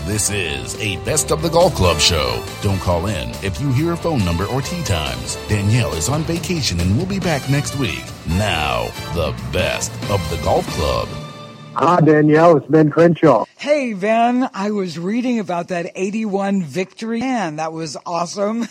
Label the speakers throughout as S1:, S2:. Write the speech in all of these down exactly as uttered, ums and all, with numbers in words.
S1: This is a Best of the Golf Club show. Don't call in if you hear a phone number or tee times. Danielle is on vacation and will be back next week. Now, the Best of the Golf Club.
S2: Hi, Danielle. It's Ben Crenshaw.
S3: Hey, Ben. I was reading about that eighty-one victory. Man, that was awesome.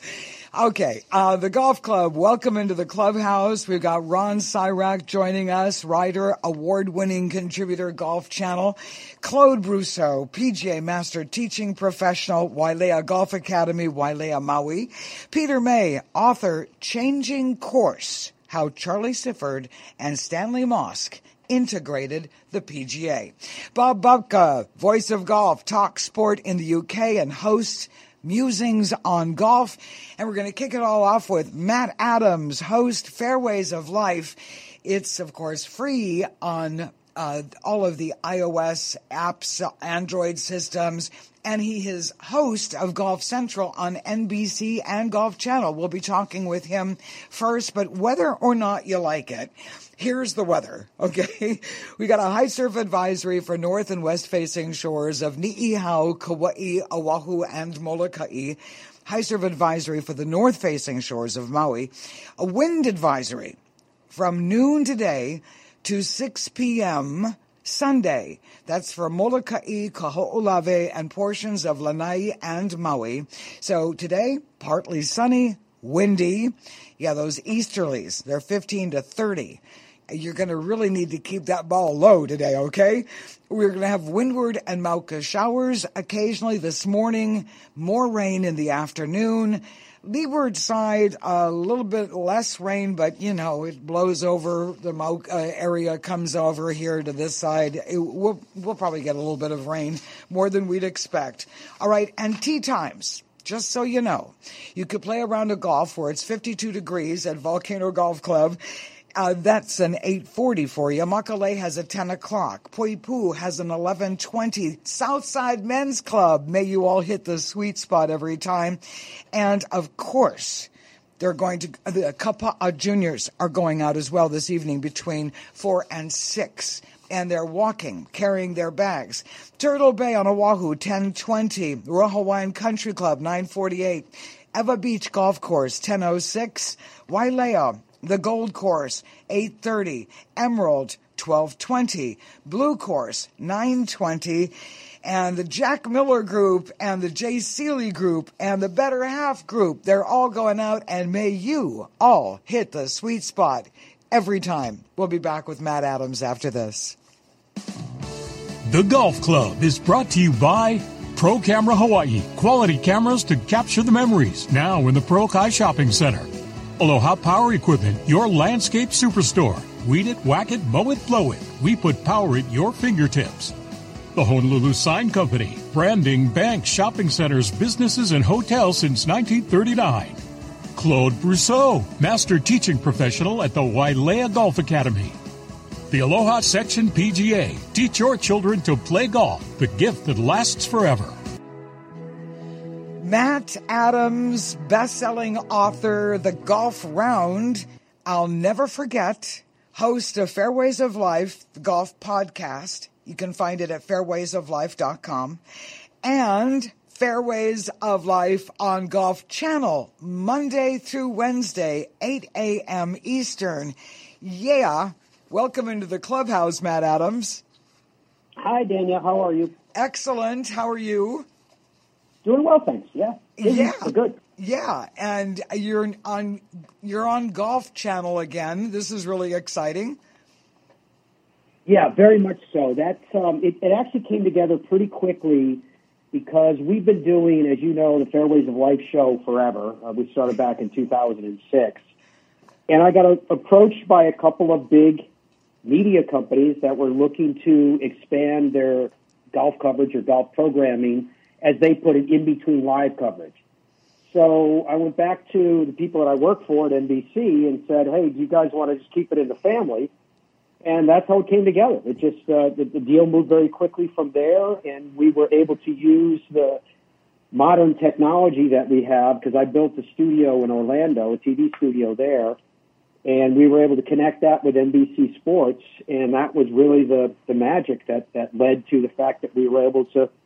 S3: Okay, uh, the Golf Club, welcome into the clubhouse. We've got Ron Cyrak joining us, writer, award-winning contributor, Golf Channel. Claude Brousseau, P G A Master Teaching Professional, Wailea Golf Academy, Wailea, Maui. Peter May, author, Changing Course, How Charlie Sifford and Stanley Mosk integrated the P G A. Bob Bubka, voice of golf, talk sport in the U K and hosts Musings on Golf. And we're going to kick it all off with Matt Adams, host Fairways of Life. It's, of course, free on uh, all of the iOS apps, Android systems. And he is host of Golf Central on N B C and Golf Channel. We'll be talking with him first, but whether or not you like it, here's the weather, okay? We got a high surf advisory for north and west facing shores of Niihau, Kauai, Oahu, and Molokai. High surf advisory for the north facing shores of Maui. A wind advisory from noon today to six p.m. Sunday. That's for Molokai, Kaho'olawe, and portions of Lanai and Maui. So today, partly sunny, windy. Yeah, those easterlies, they're fifteen to thirty. You're going to really need to keep that ball low today, okay? We're going to have windward and Mauka showers occasionally this morning, more rain in the afternoon. Leeward side, a little bit less rain, but, you know, it blows over. The Mauka area comes over here to this side. It, we'll, we'll probably get a little bit of rain, more than we'd expect. All right, and tee times. Just so you know, you could play a round of golf where it's fifty-two degrees at Volcano Golf Club. Uh, that's an eight forty for you. Makale has a ten o'clock. Poipu has an eleven twenty. Southside Men's Club. May you all hit the sweet spot every time. And, of course, they're going to, the Kapa'a Juniors are going out as well this evening between four and six. And they're walking, carrying their bags. Turtle Bay on Oahu, ten twenty. Royal Hawaiian Country Club, nine forty-eight. Eva Beach Golf Course, ten oh six. Wailea, the Gold Course, eight thirty. Emerald, twelve twenty. Blue Course, nine twenty. And the Jack Miller Group and the Jay Seeley Group and the Better Half Group, they're all going out, and may you all hit the sweet spot every time. We'll be back with Matt Adams after this.
S4: The Golf Club is brought to you by Pro Camera Hawaii. Quality cameras to capture the memories. Now in the Pro Kai Shopping Center. Aloha Power Equipment, your landscape superstore. Weed it, whack it, mow it, blow it. We put power at your fingertips. The Honolulu Sign Company. Branding banks, shopping centers, businesses, and hotels since nineteen thirty-nine. Claude Brousseau, Master Teaching Professional at the Wailea Golf Academy. The Aloha Section P G A. Teach your children to play golf, the gift that lasts forever.
S3: Matt Adams, best-selling author, The Golf Round, I'll Never Forget, host of Fairways of Life, the golf podcast. You can find it at fairways of life dot com. And Fairways of Life on Golf Channel, Monday through Wednesday, eight a.m. Eastern. Yeah. Welcome into the clubhouse, Matt Adams.
S5: Hi, Danielle. How are you?
S3: Excellent. How are you?
S5: Doing well, thanks. Yeah.
S3: Yeah.
S5: We're good.
S3: Yeah, and you're on you're on Golf Channel again. This is really exciting.
S5: Yeah, very much so. That's um, it, it actually came together pretty quickly because we've been doing, as you know, the Fairways of Life show forever. Uh, we started back in two thousand six. And I got a, approached by a couple of big media companies that were looking to expand their golf coverage or golf programming, as they put it, in between live coverage. So I went back to the people that I work for at N B C and said, hey, do you guys want to just keep it in the family? And that's how it came together. It just, uh, the, the deal moved very quickly from there, and we were able to use the modern technology that we have, because I built a studio in Orlando, a T V studio there, and we were able to connect that with N B C Sports, and that was really the, the magic that, that led to the fact that we were able to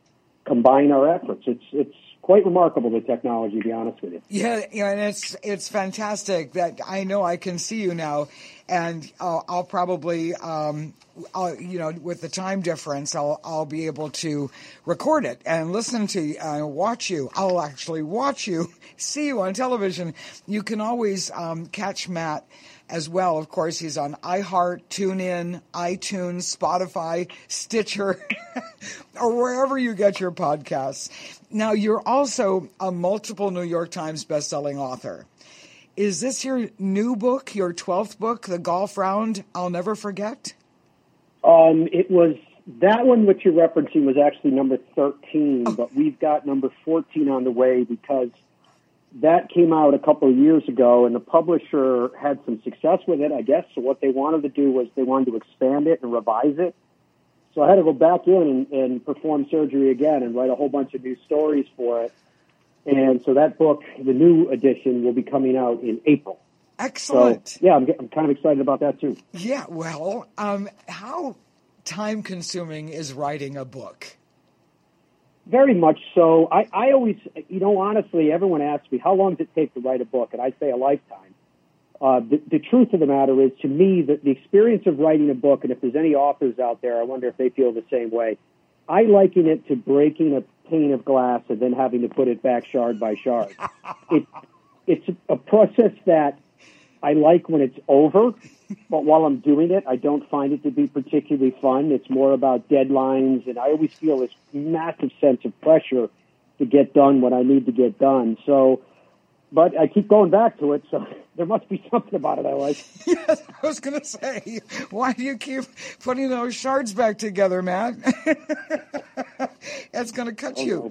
S5: combine our efforts. It's it's quite remarkable, the technology, to be honest with you.
S3: Yeah, yeah, and it's it's fantastic that I know I can see you now, and uh, I'll probably, um, I'll, you know, with the time difference, I'll I'll be able to record it and listen to you, uh, watch you. I'll actually watch you, see you on television. You can always um, catch Matt as well. Of course, he's on iHeart, TuneIn, iTunes, Spotify, Stitcher, or wherever you get your podcasts. Now, you're also a multiple New York Times bestselling author. Is this your new book, your twelfth book, The Golf Round I'll Never Forget?
S5: Um, it was, that one which you're referencing was actually number thirteen, oh. but we've got number fourteen on the way because that came out a couple of years ago, and the publisher had some success with it, I guess. So what they wanted to do was they wanted to expand it and revise it. So I had to go back in and, and perform surgery again and write a whole bunch of new stories for it. And so that book, the new edition, will be coming out in April.
S3: Excellent.
S5: So, yeah, I'm, I'm kind of excited about that, too.
S3: Yeah, well, um, how time-consuming is writing a book?
S5: Very much so. I, I always, you know, honestly, everyone asks me, how long does it take to write a book? And I say a lifetime. Uh, the, the truth of the matter is, to me, the, the experience of writing a book, and if there's any authors out there, I wonder if they feel the same way, I liken it to breaking a pane of glass and then having to put it back shard by shard. it, it's a process that I like when it's over, but while I'm doing it, I don't find it to be particularly fun. It's more about deadlines, and I always feel this massive sense of pressure to get done what I need to get done. So, but I keep going back to it, so there must be something about it I like.
S3: Yes, I was going to say, why do you keep putting those shards back together, Matt? It's going to cut you.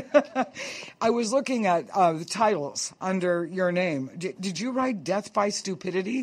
S3: I was looking at uh, the titles under your name. D- did you write Death by Stupidity?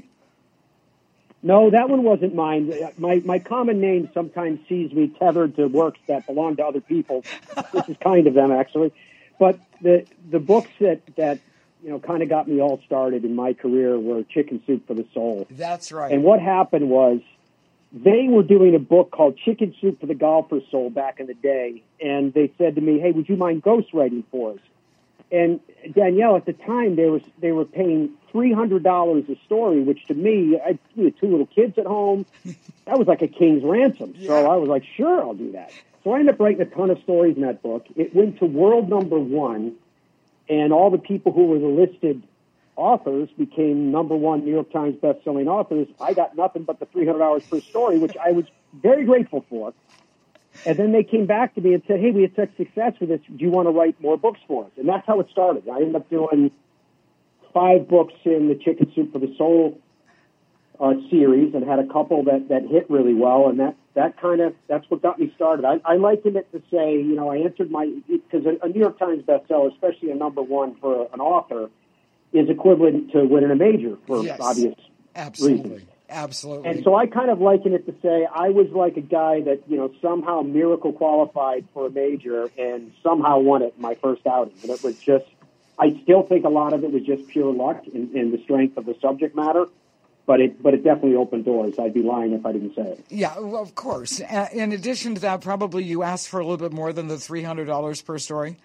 S5: No, that one wasn't mine. My my common name sometimes sees me tethered to works that belong to other people, which is kind of them, actually. But the the books that, that you know, kind of got me all started in my career were Chicken Soup for the Soul.
S3: That's right.
S5: And what happened was they were doing a book called Chicken Soup for the Golfer's Soul back in the day, and they said to me, hey, would you mind ghostwriting for us? And Danielle, at the time, they were they were paying three hundred dollars a story, which to me, I we had two little kids at home. That was like a king's ransom. Yeah. So I was like, sure, I'll do that. So I ended up writing a ton of stories in that book. It went to world number one, and all the people who were the listed authors became number one New York Times best-selling authors. I got nothing but the three hundred dollars per story, which I was very grateful for. And then they came back to me and said, hey, we had such success with this. Do you want to write more books for us? And that's how it started. I ended up doing five books in the Chicken Soup for the Soul uh, series and had a couple that, that hit really well. And that, that kind of, that's what got me started. I, I liken it to say, you know, I answered my, because a, a New York Times bestseller, especially a number one for an author, is equivalent to winning a major for
S3: yes,
S5: obvious
S3: absolutely.
S5: reasons.
S3: Absolutely.
S5: And so I kind of liken it to say I was like a guy that, you know, somehow miracle qualified for a major and somehow won it in my first outing. And it was just, I still think a lot of it was just pure luck and, and the strength of the subject matter, but it but it definitely opened doors. I'd be lying if I didn't say it.
S3: Yeah, well, of course. Uh, in addition to that, probably you asked for a little bit more than the three hundred dollars per story?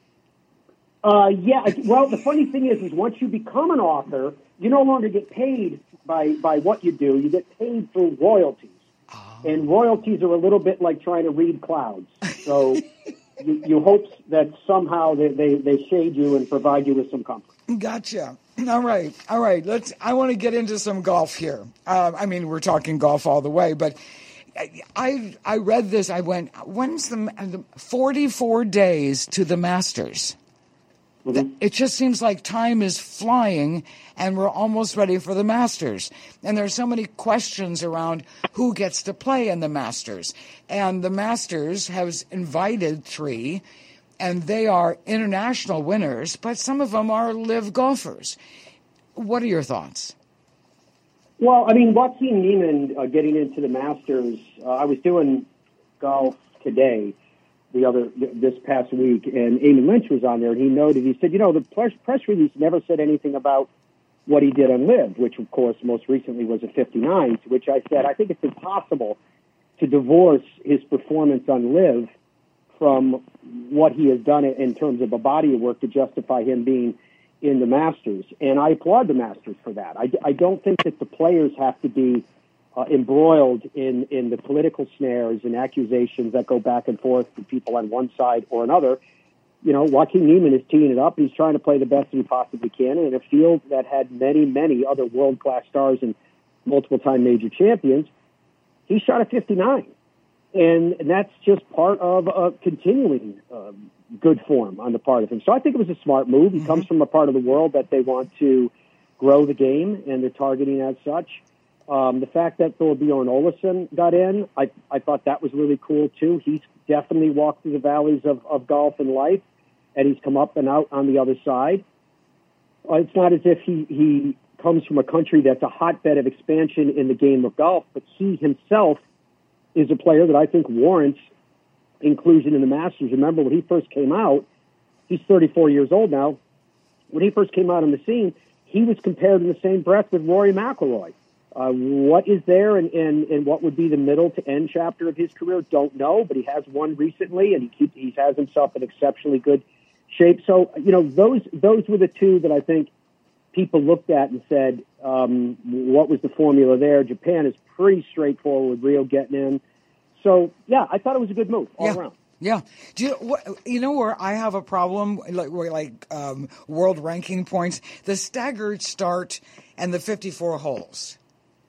S5: Uh, yeah. Well, the funny thing is, is once you become an author, you no longer get paid by, by what you do. You get paid through royalties. Oh. And royalties are a little bit like trying to read clouds. So you, you hope that somehow they, they, they shade you and provide you with some comfort.
S3: Gotcha. All right. All right. Let's, I want to get into some golf here. Uh, I mean, we're talking golf all the way, but I, I read this. I went, when's the, the forty-four days to the Masters? Mm-hmm. It just seems like time is flying and we're almost ready for the Masters. And there's so many questions around who gets to play in the Masters. And the Masters has invited three, and they are international winners, but some of them are live golfers. What are your thoughts?
S5: Well, I mean, Joaquin Niemann uh, getting into the Masters, uh, I was doing golf today. The other this past week, and Eamon Lynch was on there, and he noted, he said, you know, the press, press release never said anything about what he did on Live, which, of course, most recently was a fifty-nine, to which I said, I think it's impossible to divorce his performance on Live from what he has done in terms of a body of work to justify him being in the Masters. And I applaud the Masters for that. I, I don't think that the players have to be uh, embroiled in, in the political snares and accusations that go back and forth from people on one side or another. You know, Joaquin Niemann is teeing it up. He's trying to play the best that he possibly can in a field that had many, many other world-class stars and multiple-time major champions. He shot a fifty-nine. And that's just part of a continuing uh, good form on the part of him. So I think it was a smart move. He mm-hmm. comes from a part of the world that they want to grow the game, and they're targeting as such. Um, the fact that Thorbjorn Olesen got in, I, I thought that was really cool, too. He's definitely walked through the valleys of, of golf and life, and he's come up and out on the other side. Uh, it's not as if he, he comes from a country that's a hotbed of expansion in the game of golf, but he himself is a player that I think warrants inclusion in the Masters. Remember, when he first came out, he's thirty-four years old now. When he first came out on the scene, he was compared in the same breath with Rory McIlroy. Uh, what is there and, and, and what would be the middle to end chapter of his career? Don't know, but he has won recently, and he keeps, he has himself in exceptionally good shape. So, you know, those those were the two that I think people looked at and said, um, what was the formula there? Japan is pretty straightforward, Rio getting in. So, yeah, I thought it was a good move all
S3: yeah.
S5: around.
S3: Yeah. Do you, what, you know where I have a problem, like, like um, world ranking points? The staggered start and the fifty-four holes.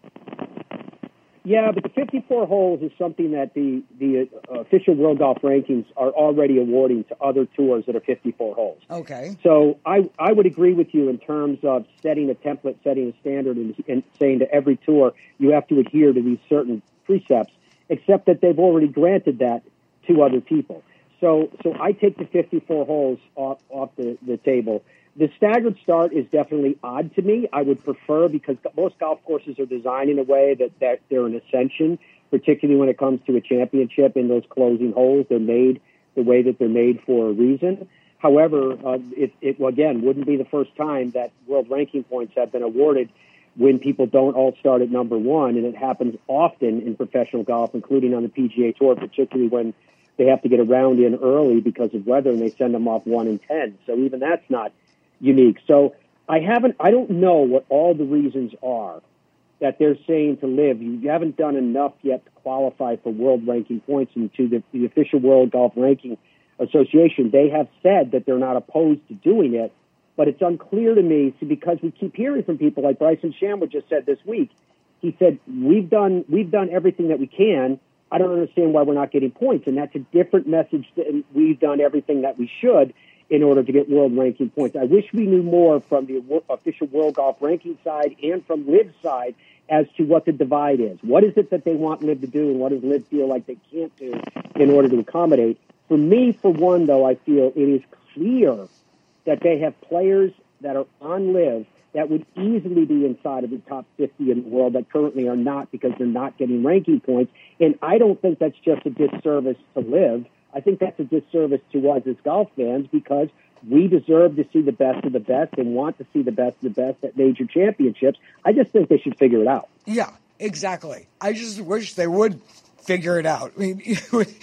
S5: Yeah, but the fifty-four holes is something that the, the uh, official World Golf Rankings are already awarding to other tours that are fifty-four holes.
S3: Okay.
S5: So I, I would agree with you in terms of setting a template, setting a standard, and, and saying to every tour you have to adhere to these certain precepts, except that they've already granted that to other people. So so I take the fifty-four holes off, off the, the table. The staggered start is definitely odd to me. I would prefer, because most golf courses are designed in a way that, that they're an ascension, particularly when it comes to a championship in those closing holes. They're made the way that they're made for a reason. However, uh, it, it, again, wouldn't be the first time that world ranking points have been awarded when people don't all start at number one, and it happens often in professional golf, including on the P G A Tour, particularly when they have to get a round in early because of weather and they send them off one and ten. So even that's not unique. So I haven't, I don't know what all the reasons are that they're saying to live. You haven't done enough yet to qualify for world ranking points, and to the, the official World Golf Ranking Association, they have said that they're not opposed to doing it, but it's unclear to me because we keep hearing from people like Bryson Shamwood just said this week. He said, we've done, we've done everything that we can. I don't understand why we're not getting points. And that's a different message than we've done everything that we should in order to get world ranking points. I wish we knew more from the official World Golf Ranking side and from LIV's side as to what the divide is. What is it that they want LIV to do, and what does LIV feel like they can't do in order to accommodate? For me, for one, though, I feel it is clear that they have players that are on LIV that would easily be inside of the top fifty in the world that currently are not, because they're not getting ranking points. And I don't think that's just a disservice to LIV. I think that's a disservice to us as golf fans, because we deserve to see the best of the best and want to see the best of the best at major championships. I just think they should figure it out.
S3: Yeah, exactly. I just wish they would figure it out. I mean,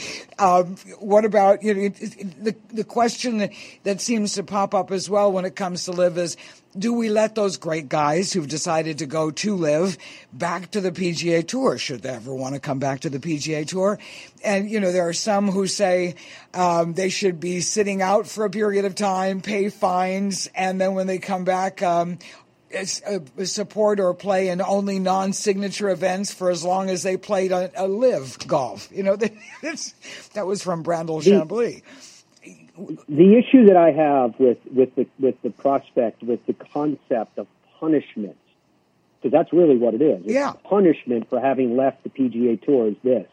S3: um, what about, you know, it, it, the the question that, that seems to pop up as well when it comes to LIV is, do we let those great guys who've decided to go to LIV back to the P G A Tour? Should they ever want to come back to the P G A Tour? And, you know, there are some who say um, they should be sitting out for a period of time, pay fines, and then when they come back, um, support or play in only non-signature events for as long as they played a, a LIV golf. You know, that was from Brandel Chambly.
S5: The issue that I have with, with the with the prospect, with the concept of punishment, because that's really what it is. It's
S3: yeah.
S5: punishment for having left the P G A Tour is this.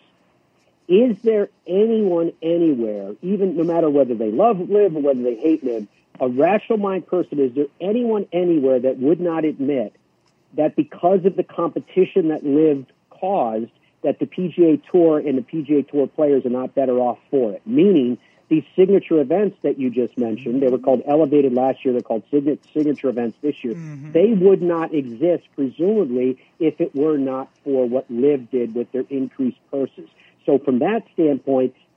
S5: Is there anyone anywhere, even no matter whether they love LIV or whether they hate LIV, a rational mind person, is there anyone anywhere that would not admit that because of the competition that LIV caused, that the P G A Tour and the P G A Tour players are not better off for it? Meaning, these signature events that you just mentioned, they were called Elevated last year, they're called signature events this year, mm-hmm. they would not exist, presumably, if it were not for what LIV did with their increased purses. So from that standpoint,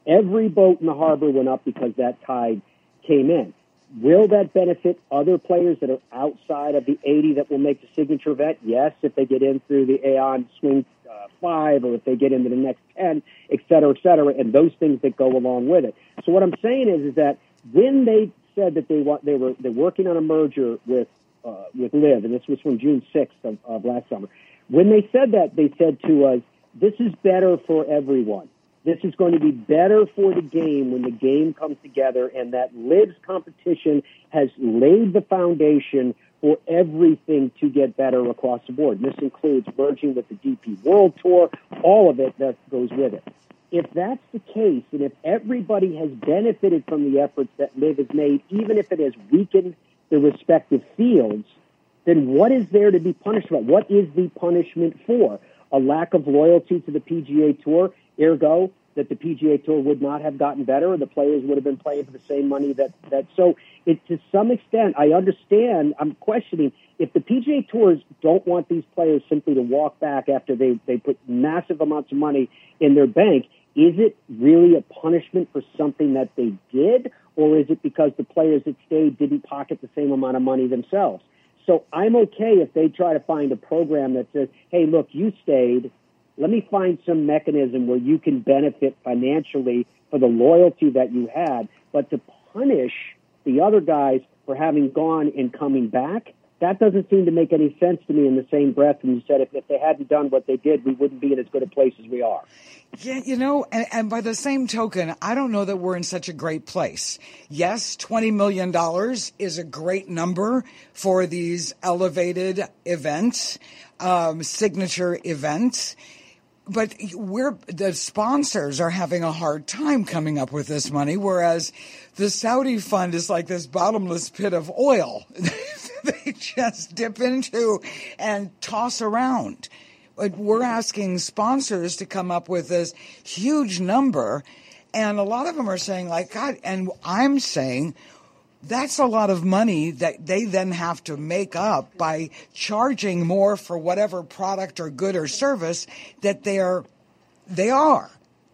S5: Every boat in the harbor went up because that tide came in. Will that benefit other players that are outside of the eighty that will make the signature event? Yes, if they get in through the Aon Swing uh, five, or if they get into the next ten, et cetera, et cetera, and those things that go along with it. So what I'm saying is, is that when they said that they want, they were they're working on a merger with uh, with Liv, and this was from June sixth of, of last summer. When they said that, they said to us, "This is better for everyone. This is going to be better for the game when the game comes together, and that Liv's competition has laid the foundation for everything to get better across the board." And this includes merging with the D P World Tour, all of it that goes with it. If that's the case, and if everybody has benefited from the efforts that Liv has made, even if it has weakened the respective fields, then what is there to be punished about? What is the punishment for? A lack of loyalty to the P G A Tour? Ergo, that the P G A Tour would not have gotten better, or the players would have been playing for the same money that, that so it, to some extent, I understand, I'm questioning, if the P G A Tours don't want these players simply to walk back after they, they put massive amounts of money in their bank, is it really a punishment for something that they did, or is it because the players that stayed didn't pocket the same amount of money themselves? So I'm okay if they try to find a program that says, hey, look, you stayed, let me find some mechanism where you can benefit financially for the loyalty that you had. But to punish the other guys for having gone and coming back, that doesn't seem to make any sense to me in the same breath when you said if, if they hadn't done what they did, we wouldn't be in as good a place as we are.
S3: Yeah, you know, and, and by the same token, I don't know that we're in such a great place. Yes, twenty million dollars is a great number for these elevated events, um, signature events. But we're, the sponsors are having a hard time coming up with this money, whereas the Saudi fund is like this bottomless pit of oil. They just dip into and toss around. But we're asking sponsors to come up with this huge number, and a lot of them are saying, like, God, and I'm saying, that's a lot of money that they then have to make up by charging more for whatever product or good or service that they are. They are.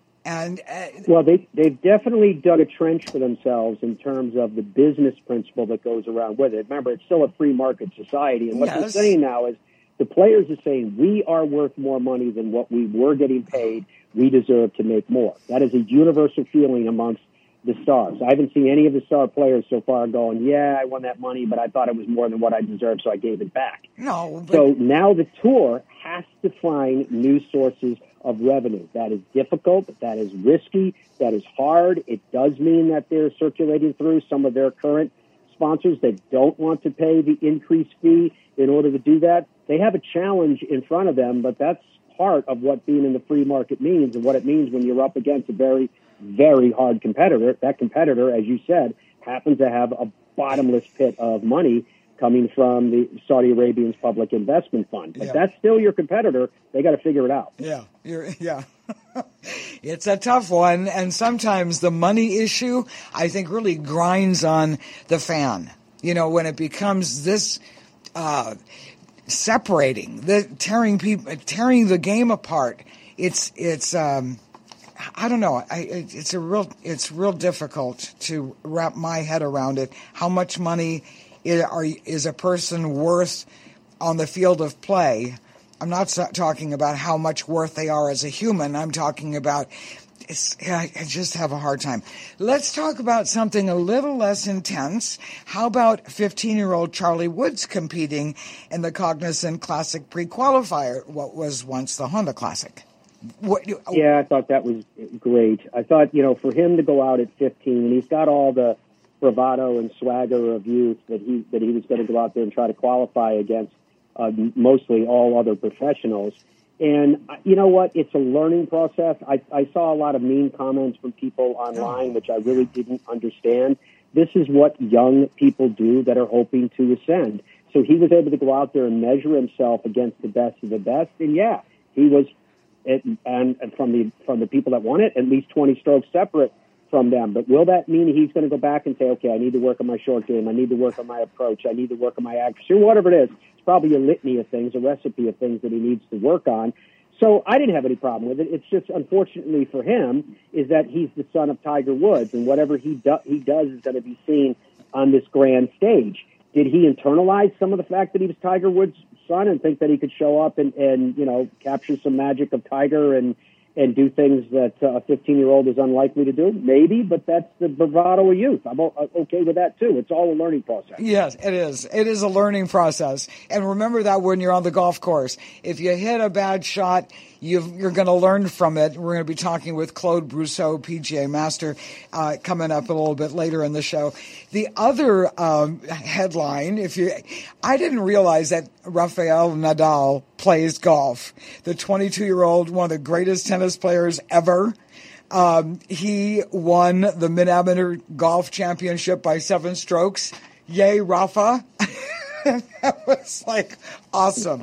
S3: And uh,
S5: well, they, they've definitely dug a trench for themselves in terms of the business principle that goes around with it. Remember, it's still a free market society. And what
S3: yes.
S5: they're saying now is the players are saying we are worth more money than what we were getting paid. We deserve to make more. That is a universal feeling amongst the stars. I haven't seen any of the star players so far going, yeah, I won that money, but I thought it was more than what I deserved, so I gave it back.
S3: No. But-
S5: so now the tour has to find new sources of revenue. That is difficult. That is risky. That is hard. It does mean that they're circulating through some of their current sponsors that don't want to pay the increased fee in order to do that. They have a challenge in front of them, but that's part of what being in the free market means and what it means when you're up against a very, very hard competitor. That competitor, as you said, happens to have a bottomless pit of money coming from the Saudi Arabian's public investment fund. But
S3: yeah.
S5: that's still your competitor. They got to figure it out.
S3: Yeah, you're, yeah. It's a tough one, and sometimes the money issue, I think, really grinds on the fan. You know, when it becomes this uh, separating, the tearing people, tearing the game apart. It's it's. Um, I don't know. I, it's a real. It's real difficult to wrap my head around it. How much money is, are, is a person worth on the field of play? I'm not talking about how much worth they are as a human. I'm talking about. It's, I just have a hard time. Let's talk about something a little less intense. How about fifteen-year-old Charlie Woods competing in the Cognizant Classic pre-qualifier, what was once the Honda Classic? What,
S5: yeah, I thought that was great. I thought, you know, for him to go out at fifteen, and he's got all the bravado and swagger of youth that he that he was going to go out there and try to qualify against uh, mostly all other professionals. And you know what? It's a learning process. I, I saw a lot of mean comments from people online, which I really didn't understand. This is what young people do that are hoping to ascend. So he was able to go out there and measure himself against the best of the best. And yeah, he was, it, and, and from the from the people that won it, at least twenty strokes separate from them. But will that mean he's going to go back and say, okay, I need to work on my short game, I need to work on my approach, I need to work on my accuracy, or whatever it is? It's probably a litany of things, a recipe of things that he needs to work on. So I didn't have any problem with it. It's just, unfortunately for him, is that he's the son of Tiger Woods, and whatever he, do- he does is going to be seen on this grand stage. Did he internalize some of the fact that he was Tiger Woods' son and think that he could show up and, and you know, capture some magic of Tiger and, and do things that uh, a fifteen-year-old is unlikely to do? Maybe, but that's the bravado of youth. I'm okay with that, too. It's all a learning process.
S3: Yes, it is. It is a learning process. And remember that when you're on the golf course. If you hit a bad shot, You've, you're going to learn from it. We're going to be talking with Claude Brousseau, P G A Master, uh, coming up a little bit later in the show. The other um, headline, if you, I didn't realize that Rafael Nadal plays golf. The twenty-two-year-old, one of the greatest tennis players ever. Um, he won the Mid-Amateur Golf Championship by seven strokes. Yay, Rafa. That was like awesome.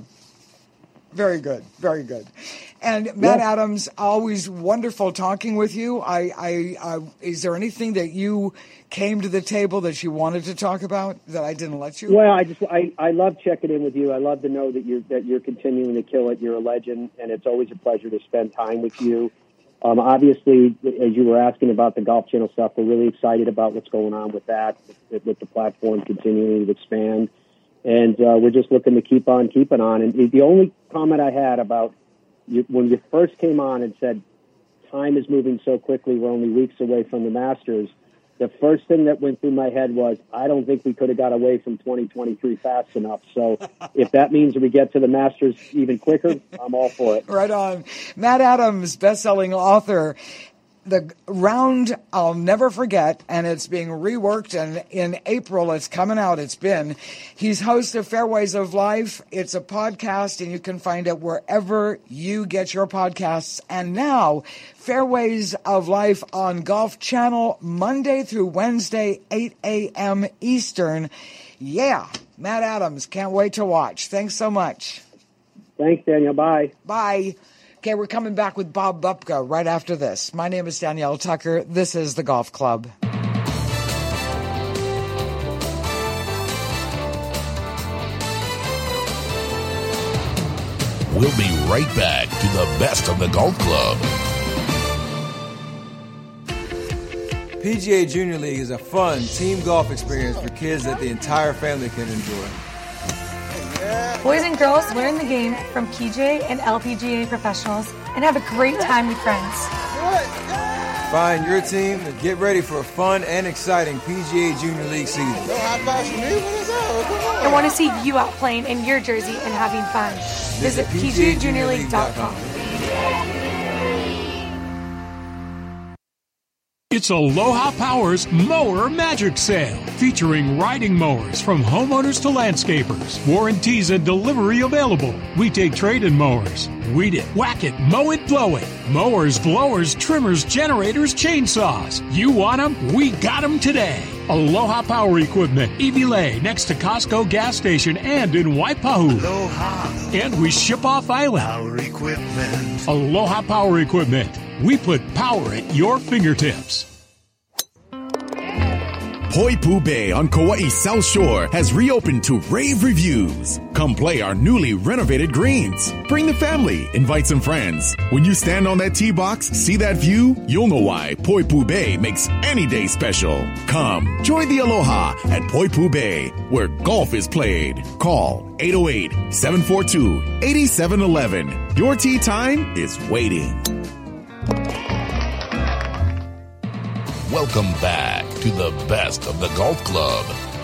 S3: Very good. Very good. And Matt yeah. Adams, always wonderful talking with you. I, I, I, is there anything that you came to the table that you wanted to talk about that I didn't let you?
S5: Well, I just, I, I love checking in with you. I love to know that you're, that you're continuing to kill it. You're a legend, and it's always a pleasure to spend time with you. Um, obviously, as you were asking about the Golf Channel stuff, we're really excited about what's going on with that, with, with the platform continuing to expand. And uh, we're just looking to keep on keeping on. And the only comment I had about you, when you first came on and said, time is moving so quickly, we're only weeks away from the Masters, the first thing that went through my head was, I don't think we could have got away from twenty twenty-three fast enough. So if that means we get to the Masters even quicker, I'm all for it.
S3: Right on. Matt Adams, best-selling author. The round I'll never forget, and it's being reworked, and in April it's coming out. It's been. He's host of Fairways of Life. It's a podcast, and you can find it wherever you get your podcasts. And now, Fairways of Life on Golf Channel, Monday through Wednesday, eight a.m. Eastern. Yeah, Matt Adams, can't wait to watch. Thanks so much.
S5: Thanks, Daniel. Bye.
S3: Bye. Okay, we're coming back with Bob Bupka right after this. My name is Danielle Tucker. This is The Golf Club.
S1: We'll be right back to the best of The Golf Club.
S6: P G A Junior League is a fun team golf experience for kids that the entire family can enjoy.
S7: Boys and girls learn the game from P G A and L P G A professionals and have a great time with friends.
S6: Find your team and get ready for a fun and exciting P G A Junior League season.
S7: I want to see you out playing in your jersey and having fun. Visit P G A Junior League dot com.
S4: It's Aloha Power's Mower Magic Sale, featuring riding mowers from homeowners to landscapers. Warranties and delivery available. We take trade-in mowers. Weed it, whack it, mow it, blow it. Mowers, blowers, trimmers, generators, chainsaws. You want them? We got them today. Aloha Power Equipment, Iwilei, next to Costco gas station and in Waipahu.
S8: Aloha.
S4: And we ship off island.
S8: Power Equipment.
S4: Aloha Power Equipment. We put power at your fingertips.
S9: Poipu Bay on Kauai's South Shore has reopened to rave reviews. Come play our newly renovated greens. Bring the family, invite some friends. When you stand on that tee box, see that view, you'll know why Poipu Bay makes any day special. Come, join the Aloha at Poipu Bay, where golf is played. Call eight oh eight, seven four two, eight seven one one. Your tee time is waiting.
S1: Welcome back to the best of the Golf Club.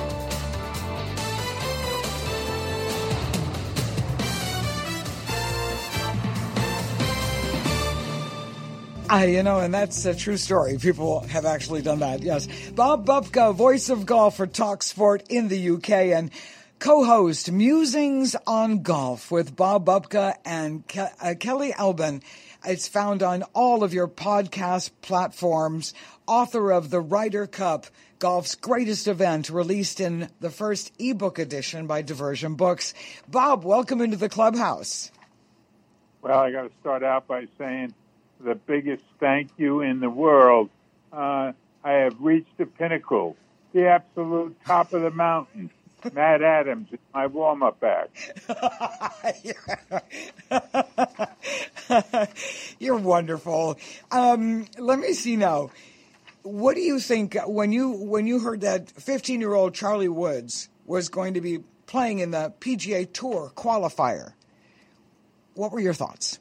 S3: Uh, you know, and that's a true story. People have actually done that, yes. Bob Bupka, voice of golf for TalkSport in the U K, and co-host Musings on Golf with Bob Bupka and Ke- uh, Kelly Albin. It's found on all of your podcast platforms. Author of The Ryder Cup, golf's greatest event, released in the first ebook edition by Diversion Books. Bob, welcome into the clubhouse.
S10: Well, I got to start out by saying the biggest thank you in the world. Uh, I have reached the pinnacle, the absolute top of the mountain. Matt Adams is my warm-up act.
S3: You're wonderful. Um, let me see now. What do you think when you when you heard that fifteen-year-old Charlie Woods was going to be playing in the P G A Tour qualifier? What were your thoughts?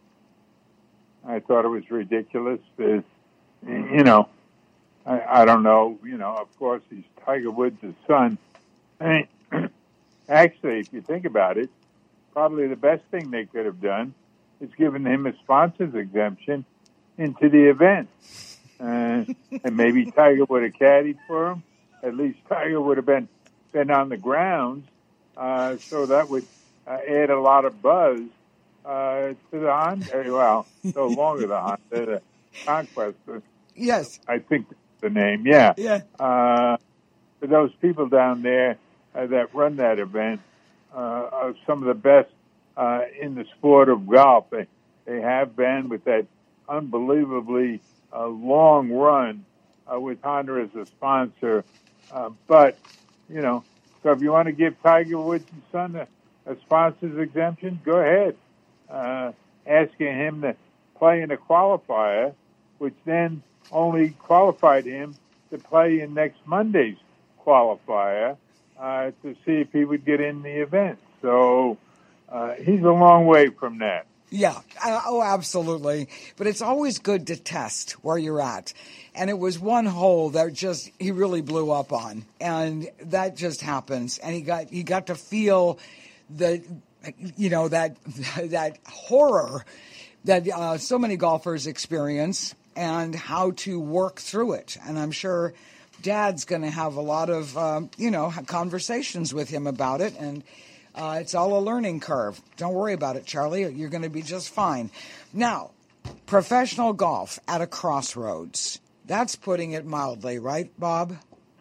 S10: I thought it was ridiculous. There's, you know, I, I don't know. You know, of course, he's Tiger Woods' son. I mean, actually, if you think about it, probably the best thing they could have done is given him a sponsor's exemption into the event. Uh, and maybe Tiger would have caddied for him. At least Tiger would have been been on the grounds. Uh, so that would uh, add a lot of buzz uh, to the Honda. Well, no longer the Honda, the Conquest.
S3: Yes.
S10: I think that's the name, yeah.
S3: Yeah.
S10: Uh, for those people down there uh, that run that event, uh, are some of the best uh, in the sport of golf. They, they have been with that unbelievably uh, long run uh, with Honda as a sponsor. Uh, but, you know, so if you want to give Tiger Woods' son a, a sponsor's exemption, go ahead. Uh, asking him to play in a qualifier, which then only qualified him to play in next Monday's qualifier uh, to see if he would get in the event. So uh, he's a long way from that.
S3: Yeah, uh, oh, absolutely. But it's always good to test where you're at. And it was one hole that just he really blew up on, and that just happens. And he got he got to feel the, you know, that that horror that uh, so many golfers experience, and how to work through it. And I'm sure Dad's going to have a lot of um, you know conversations with him about it, and. Uh, it's all a learning curve. Don't worry about it, Charlie. You're going to be just fine. Now, professional golf at a crossroads. That's putting it mildly, right, Bob?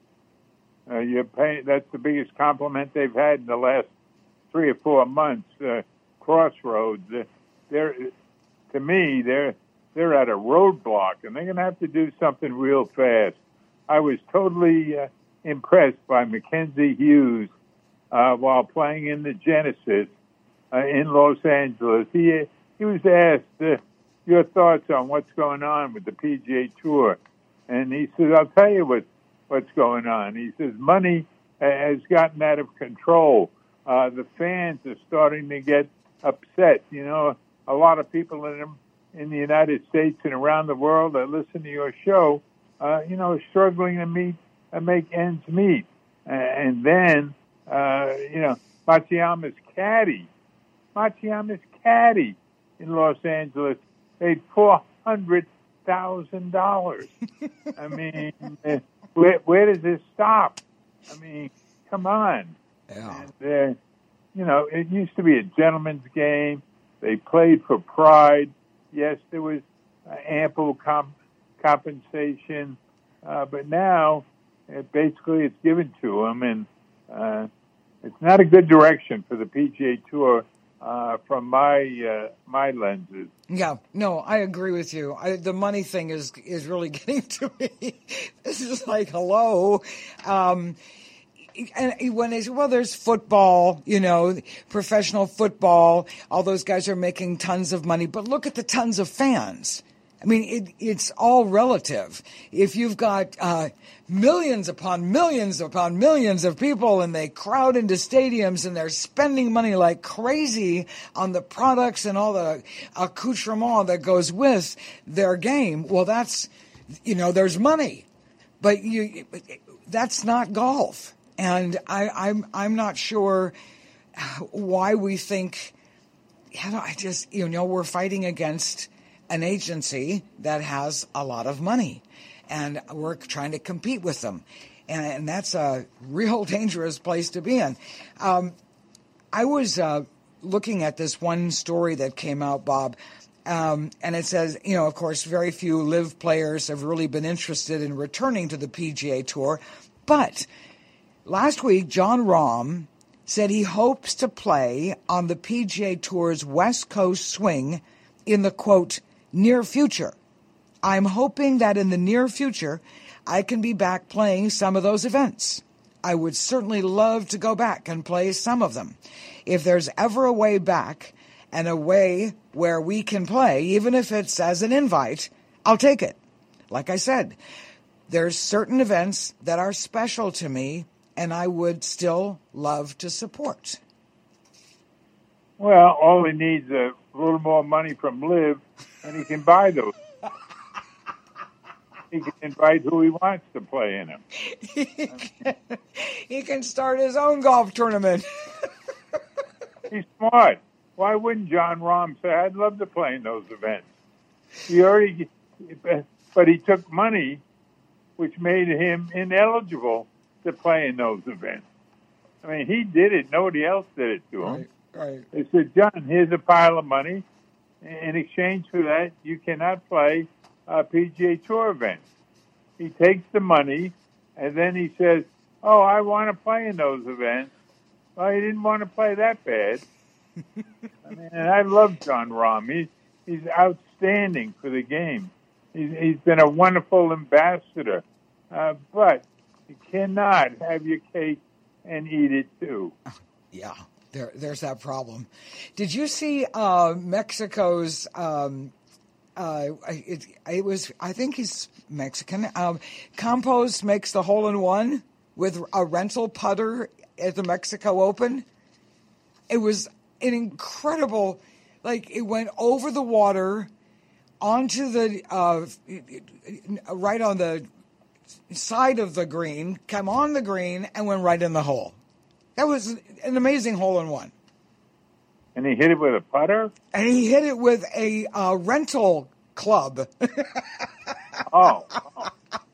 S10: Uh, you're paying, that's the biggest compliment they've had in the last three or four months. Uh, crossroads. Uh, they're, to me, they're they're at a roadblock, and they're going to have to do something real fast. I was totally uh, impressed by Mackenzie Hughes. Uh, while playing in the Genesis uh, in Los Angeles, he he was asked uh, your thoughts on what's going on with the P G A Tour, and he says, "I'll tell you what what's going on." He says, "Money has gotten out of control. Uh, the fans are starting to get upset. You know, a lot of people in in the United States and around the world that listen to your show, uh, you know, are struggling to meet uh, make ends meet, uh, and then." Uh, you know, Matsuyama's caddy, Matsuyama's caddy in Los Angeles paid four hundred thousand dollars. I mean, uh, where, where does this stop? I mean, come on.
S3: Yeah.
S10: And, uh, you know, it used to be a gentleman's game. They played for pride. Yes, there was uh, ample comp- compensation, uh, but now it basically it's given to them, and uh, it's not a good direction for the P G A Tour uh, from my uh, my lenses.
S3: Yeah, no, I agree with you. I, the money thing is is really getting to me. This is like, hello. Um, and when they say, well, there's football, you know, professional football, all those guys are making tons of money, but look at the tons of fans. I mean, it, it's all relative. If you've got uh, millions upon millions upon millions of people and they crowd into stadiums and they're spending money like crazy on the products and all the accoutrement that goes with their game, well, that's, you know, there's money. But you, that's not golf. And I, I'm I'm not sure why we think, you know, I just, you know, we're fighting against an agency that has a lot of money, and we're trying to compete with them. And, and that's a real dangerous place to be in. Um, I was uh, looking at this one story that came out, Bob, um, and it says, you know, of course, very few live players have really been interested in returning to the P G A Tour. But last week, Jon Rahm said he hopes to play on the P G A Tour's West Coast swing in the, quote, near future. I'm hoping that in the near future, I can be back playing some of those events. I would certainly love to go back and play some of them. If there's ever a way back and a way where we can play, even if it's as an invite, I'll take it. Like I said, there's certain events that are special to me, and I would still love to support.
S10: Well, all he needs is a little more money from Liv, and he can buy those. He can invite who he wants to play in them.
S3: he, can, he can start his own golf tournament.
S10: He's smart. Why wouldn't John Rahm say, I'd love to play in those events? He already, but he took money, which made him ineligible to play in those events. I mean, he did it. Nobody else did it to him.
S3: Right, right.
S10: They said, John, here's a pile of money. In exchange for that, you cannot play a P G A Tour event. He takes the money, and then he says, oh, I want to play in those events. Well, he didn't want to play that bad. I mean, and I love John Rahm. He's, he's outstanding for the game. He's, he's been a wonderful ambassador. Uh, but you cannot have your cake and eat it, too.
S3: Yeah, there, there's that problem. Did you see uh, Mexico's... Um, Uh, it, it was, I think he's Mexican. Um, Campos makes the hole in one with a rental putter at the Mexico Open. It was an incredible, like it went over the water onto the, uh, right on the side of the green, came on the green and went right in the hole. That was an amazing hole in one.
S10: And he hit it with a putter?
S3: And he hit it with a uh, rental club.
S10: oh. oh.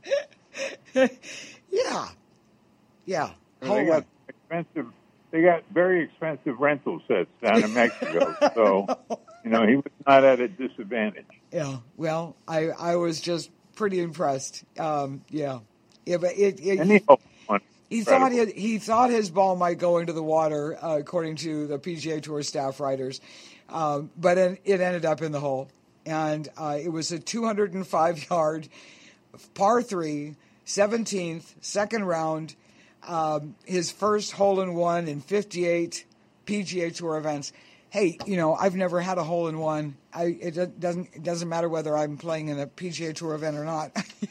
S3: yeah. Yeah.
S10: Well, they got expensive. They got very expensive rental sets down in Mexico. So, you know, he was not at a disadvantage.
S3: Yeah. Well, I, I was just pretty impressed. Um, yeah. Yeah, but it, it,
S10: and he,
S3: he thought he, he thought his ball might go into the water, uh, according to the P G A Tour staff writers, um, but it, it ended up in the hole, and uh, it was a two hundred five yard par three, seventeenth, second round, um, his first hole in one in fifty-eight P G A Tour events. Hey, you know, I've never had a hole in one. I it doesn't it doesn't matter whether I'm playing in a P G A Tour event or not.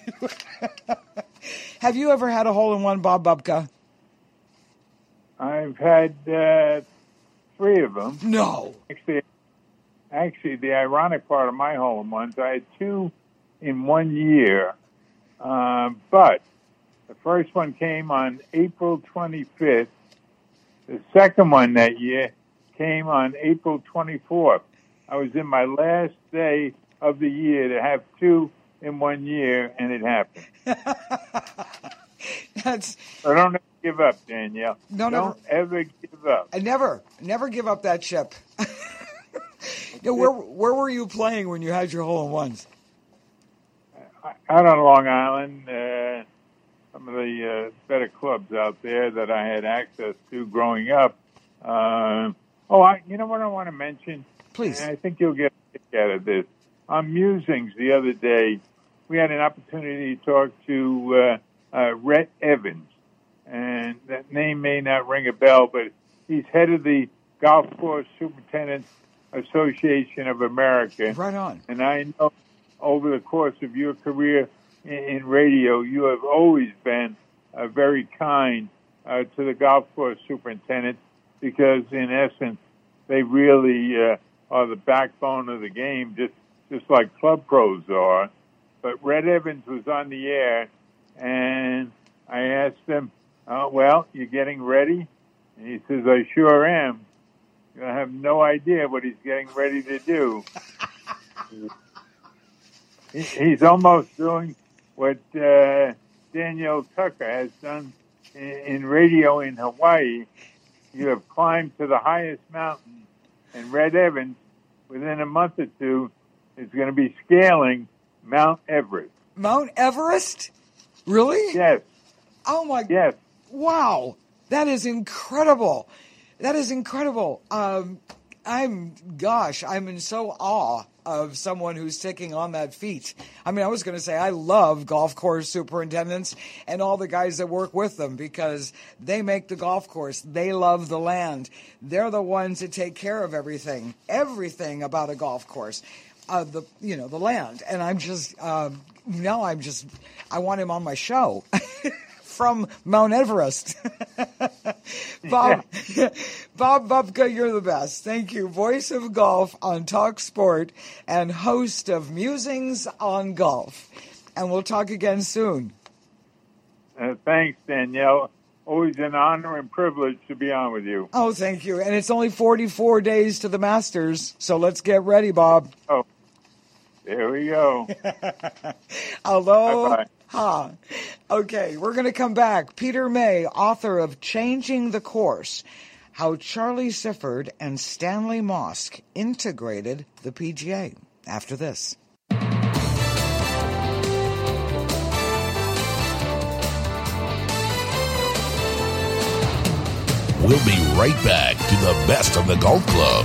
S3: Have you ever had a hole in one, Bob Bubka?
S10: I've had uh, three of them.
S3: No.
S10: Actually, actually, the ironic part of my hole in ones, I had two in one year. Uh, but the first one came on April twenty-fifth. The second one that year came on April twenty-fourth. I was in my last day of the year to have two in one year, and it happened.
S3: That's.
S10: So don't ever give up, Danielle.
S3: No,
S10: don't
S3: never,
S10: ever give up.
S3: I never, never give up that chip. No, where where were you playing when you had your hole in ones?
S10: Out on Long Island, uh, some of the uh, better clubs out there that I had access to growing up. Uh, oh, I, you know what I want to mention?
S3: Please.
S10: And I think you'll get a kick out of this. On Musings the other day, we had an opportunity to talk to uh, uh, Rhett Evans. And that name may not ring a bell, but he's head of the Golf Course Superintendents Association of America.
S3: Right on.
S10: And I know over the course of your career in, in radio, you have always been uh, very kind uh, to the golf course superintendents because, in essence, they really uh, are the backbone of the game, just just like club pros are. But Rhett Evans was on the air, and I asked him, oh, well, you're getting ready? And he says, I sure am. I have no idea what he's getting ready to do. He's almost doing what uh, Danielle Tucker has done in, in radio in Hawaii. You have climbed to the highest mountain, and Rhett Evans, within a month or two, is going to be scaling Mount Everest.
S3: Mount Everest? Really?
S10: Yes.
S3: Oh, my...
S10: Yes.
S3: Wow. That is incredible. That is incredible. Um, I'm, gosh, I'm in so awe of someone who's taking on that feat. I mean, I was going to say I love golf course superintendents and all the guys that work with them because they make the golf course. They love the land. They're the ones that take care of everything, everything about a golf course, uh, the you know the land. And I'm just uh, now I'm just I want him on my show. From Mount Everest. Bob, Bob Bubka, you're the best. Thank you. Voice of Golf on Talk Sport and host of Musings on Golf. And we'll talk again soon.
S10: Uh, thanks, Danielle. Always an honor and privilege to be on with you.
S3: Oh, thank you. And it's only forty-four days to the Masters, so let's get ready, Bob.
S10: Oh, there we go.
S3: Hello.
S10: Bye-bye.
S3: Huh. Okay, we're going to come back. Peter May, author of Changing the Course, How Charlie Sifford and Stanley Mosk Integrated the P G A. After this.
S1: We'll be right back to the best of the golf club.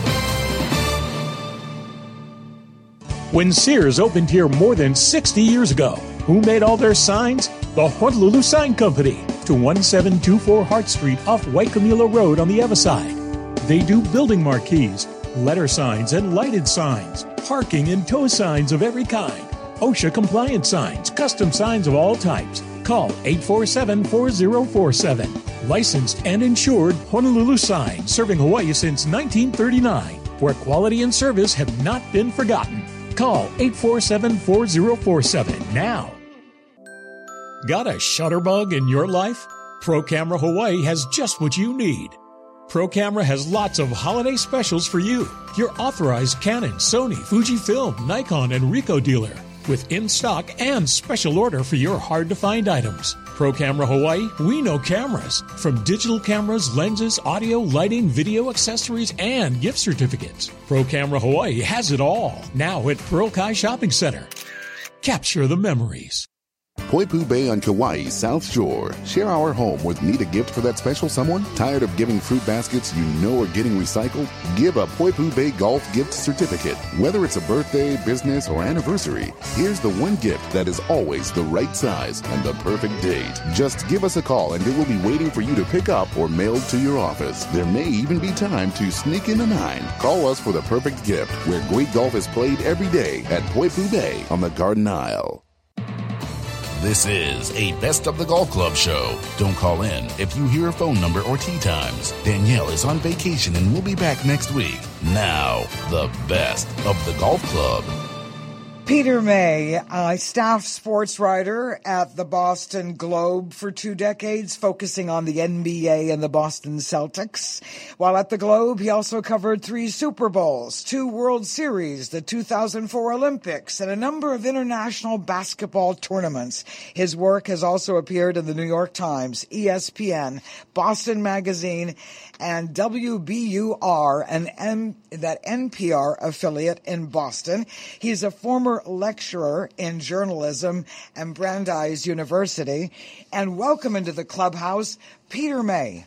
S4: When Sears opened here more than sixty years ago, who made all their signs? The Honolulu Sign Company, to one seven two four Hart Street off Waikimula Road on the other side. They do building marquees, letter signs and lighted signs, parking and tow signs of every kind, OSHA compliant signs, custom signs of all types. Call eight four seven, four zero four seven. Licensed and insured Honolulu Sign, serving Hawaii since nineteen thirty-nine, where quality and service have not been forgotten. Call eight four seven, four zero four seven now. Got a shutterbug in your life? Pro Camera Hawaii has just what you need. Pro Camera has lots of holiday specials for you. Your authorized Canon, Sony, Fujifilm, Nikon, and Ricoh dealer with in-stock and special order for your hard-to-find items. Pro Camera Hawaii, we know cameras. From digital cameras, lenses, audio, lighting, video accessories, and gift certificates. Pro Camera Hawaii has it all. Now at Pearl Kai Shopping Center. Capture the memories.
S9: Poipu Bay on Kauai's South Shore. Share our home with need a gift for that special someone? Tired of giving fruit baskets you know are getting recycled? Give a Poipu Bay Golf gift certificate. Whether it's a birthday, business, or anniversary, here's the one gift that is always the right size and the perfect date. Just give us a call and it will be waiting for you to pick up or mailed to your office. There may even be time to sneak in a nine. Call us for the perfect gift where great golf is played every day at Poipu Bay on the Garden Isle.
S1: This is a Best of the Golf Club show. Don't call in if you hear a phone number or tee times. Danielle is on vacation and will be back next week. Now, the Best of the Golf Club.
S3: Peter May, uh, staff sports writer at the Boston Globe for two decades, focusing on the N B A and the Boston Celtics. While at the Globe, he also covered three Super Bowls, two World Series, the two thousand four Olympics, and a number of international basketball tournaments. His work has also appeared in the New York Times, E S P N, Boston Magazine, and W B U R, an M, that N P R affiliate in Boston. He's a former lecturer in journalism and Brandeis University. And welcome into the clubhouse, Peter May.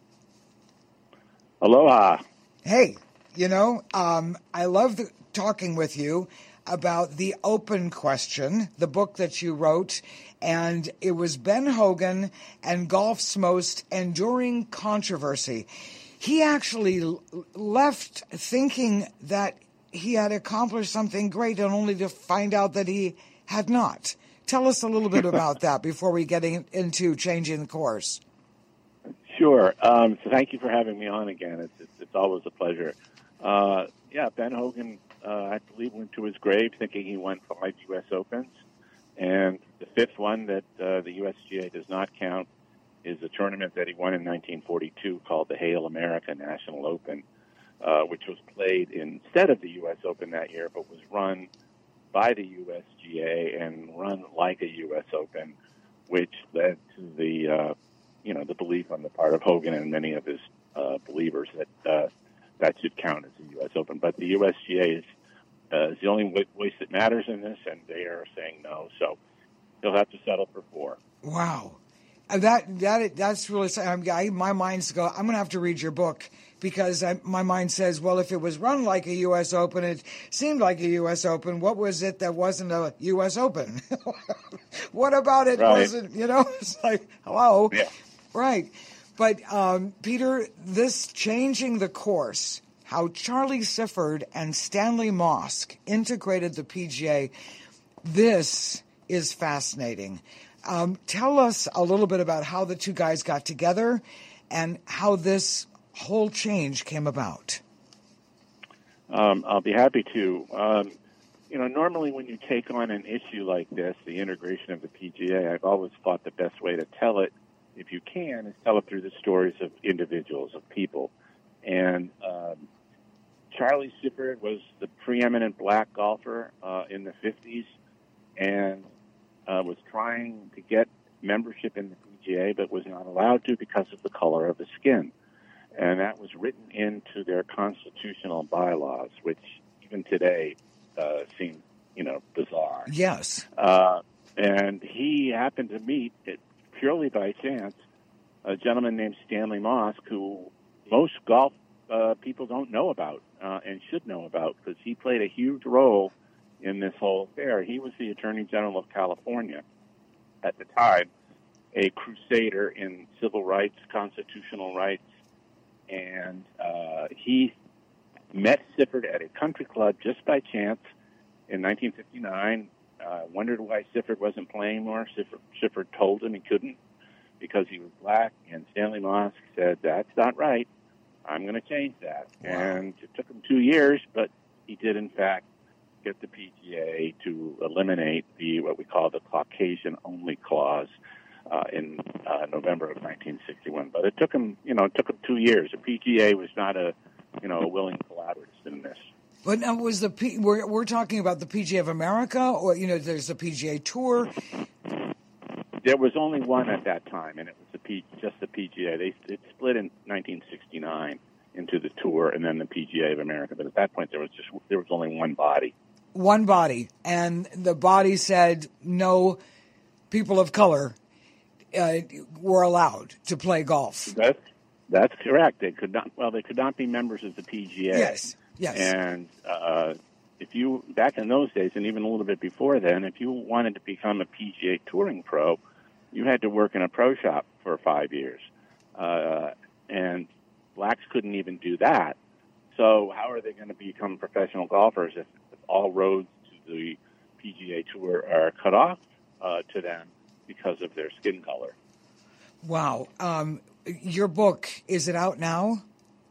S11: Aloha.
S3: Hey, you know, um, I love the, talking with you about The Open Question, the book that you wrote, and it was Ben Hogan and golf's most enduring controversy. He actually l- left thinking that he had accomplished something great and only to find out that he had not. Tell us a little bit about that before we get in, into changing the course.
S11: Sure. Um, so thank you for having me on again. It's, it's, it's always a pleasure. Uh, yeah, Ben Hogan, uh, I believe, went to his grave thinking he won five U S Opens. And the fifth one that uh, the U S G A does not count is a tournament that he won in nineteen forty-two called the Hale America National Open, uh, which was played instead of the U S Open that year, but was run by the U S G A and run like a U S Open, which led to the, uh, you know, the belief on the part of Hogan and many of his uh, believers that uh, that should count as a U S Open. But the U S G A is, uh, is the only voice that matters in this, and they are saying no. So he'll have to settle for four.
S3: Wow. That that that's really I, my mind's go. I'm going to have to read your book because I, my mind says, well, if it was run like a U S Open, it seemed like a U S Open. What was it that wasn't a U S Open? What about it
S11: Right.
S3: wasn't, you know, it's like, hello.
S11: Yeah.
S3: Right. But, um, Peter, this changing the course, how Charlie Sifford and Stanley Mosk integrated the P G A, this is fascinating. Um, tell us a little bit about how the two guys got together and how this whole change came about.
S11: Um, I'll be happy to. Um, you know, normally when you take on an issue like this, the integration of the P G A, I've always thought the best way to tell it, if you can, is tell it through the stories of individuals, of people. And um, Charlie Sifford was the preeminent black golfer uh, in the fifties and uh, was trying to get membership in the P G A, but was not allowed to because of the color of his skin. And that was written into their constitutional bylaws, which even today uh, seem, you know, bizarre.
S3: Yes.
S11: Uh, and he happened to meet, it purely by chance, a gentleman named Stanley Mosk, who most golf uh, people don't know about uh, and should know about, because he played a huge role in this whole affair. He was the Attorney General of California at the time, a crusader in civil rights, constitutional rights, and uh, he met Sifford at a country club just by chance in nineteen fifty-nine. Uh, wondered why Sifford wasn't playing more. Sifford, Sifford told him he couldn't because he was black, and Stanley Mosk said, that's not right. I'm going to change that. Wow. And it took him two years, but he did, in fact, get the P G A to eliminate the what we call the Caucasian-only clause uh, in uh, November of nineteen sixty-one. But it took him, you know, it took him two years. The P G A was not a, you know, a willing collaborator in this.
S3: But now was the P, we're we're talking about the P G A of America, or you know, there's the P G A Tour.
S11: There was only one at that time, and it was the P, just the P G A. They it split in nineteen sixty-nine into the Tour and then the P G A of America. But at that point, there was just there was only one body.
S3: One body, and the body said no people of color uh, were allowed to play golf.
S11: That's that's correct. They could not. Well, they could not be members of the P G A.
S3: Yes. Yes.
S11: And uh, if you, back in those days, and even a little bit before then, if you wanted to become a P G A touring pro, you had to work in a pro shop for five years. Uh, and blacks couldn't even do that. So how are they going to become professional golfers if, if all roads to the P G A Tour are cut off uh, to them because of their skin color? Wow.
S3: Um, your book, is it out now?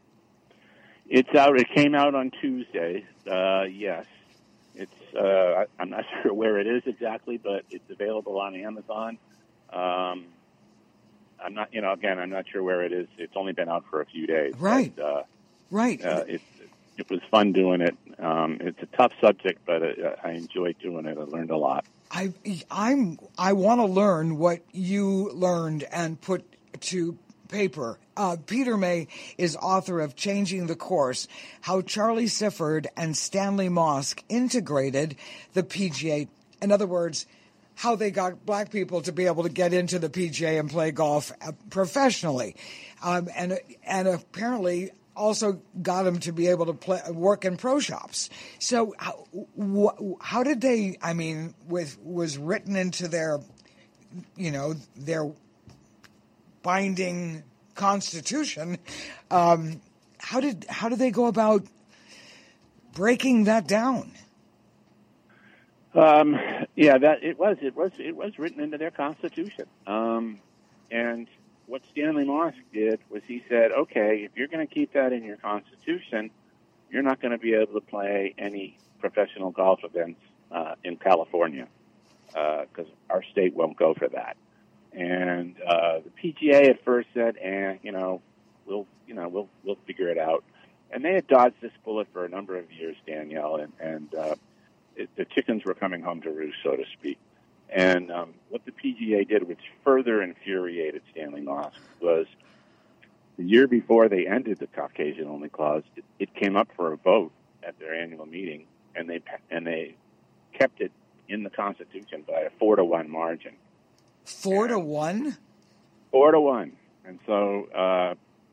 S11: It's out. It came out on Tuesday. Uh, yes, it's. Uh, I'm not sure where it is exactly, but it's available on Amazon. Um, I'm not. You know, again, I'm not sure where it is. It's only been out for a few days.
S3: Right.
S11: But, uh,
S3: right.
S11: Uh, it, it was fun doing it. Um, it's a tough subject, but uh, I enjoyed doing it. I learned a lot.
S3: I I'm I want to learn what you learned and put to paper. Uh, Peter May is author of Changing the Course, How Charlie Sifford and Stanley Mosk Integrated the P G A. In other words, how they got black people to be able to get into the P G A and play golf professionally. Um, and and apparently also got them to be able to play, work in pro shops. So how, wh- how did they, I mean, with was written into their, you know, their binding constitution, um, how did how did they go about breaking that down?
S11: Um, yeah, that it was it was it was written into their constitution. Um, and what Stanley Mosk did was he said, okay, if you're going to keep that in your constitution, you're not going to be able to play any professional golf events uh, in California because uh, our state won't go for that. And uh, the P G A at first said, "Eh, you know, we'll, you know, we'll, we'll figure it out." And they had dodged this bullet for a number of years, Danielle, and, and uh, it, the chickens were coming home to roost, so to speak. And um, what the P G A did, which further infuriated Stanley Mosk, was the year before they ended the Caucasian-only clause, it, it came up for a vote at their annual meeting, and they and they kept it in the Constitution by a four to one margin.
S3: Four to one?
S11: Four to one. And so uh,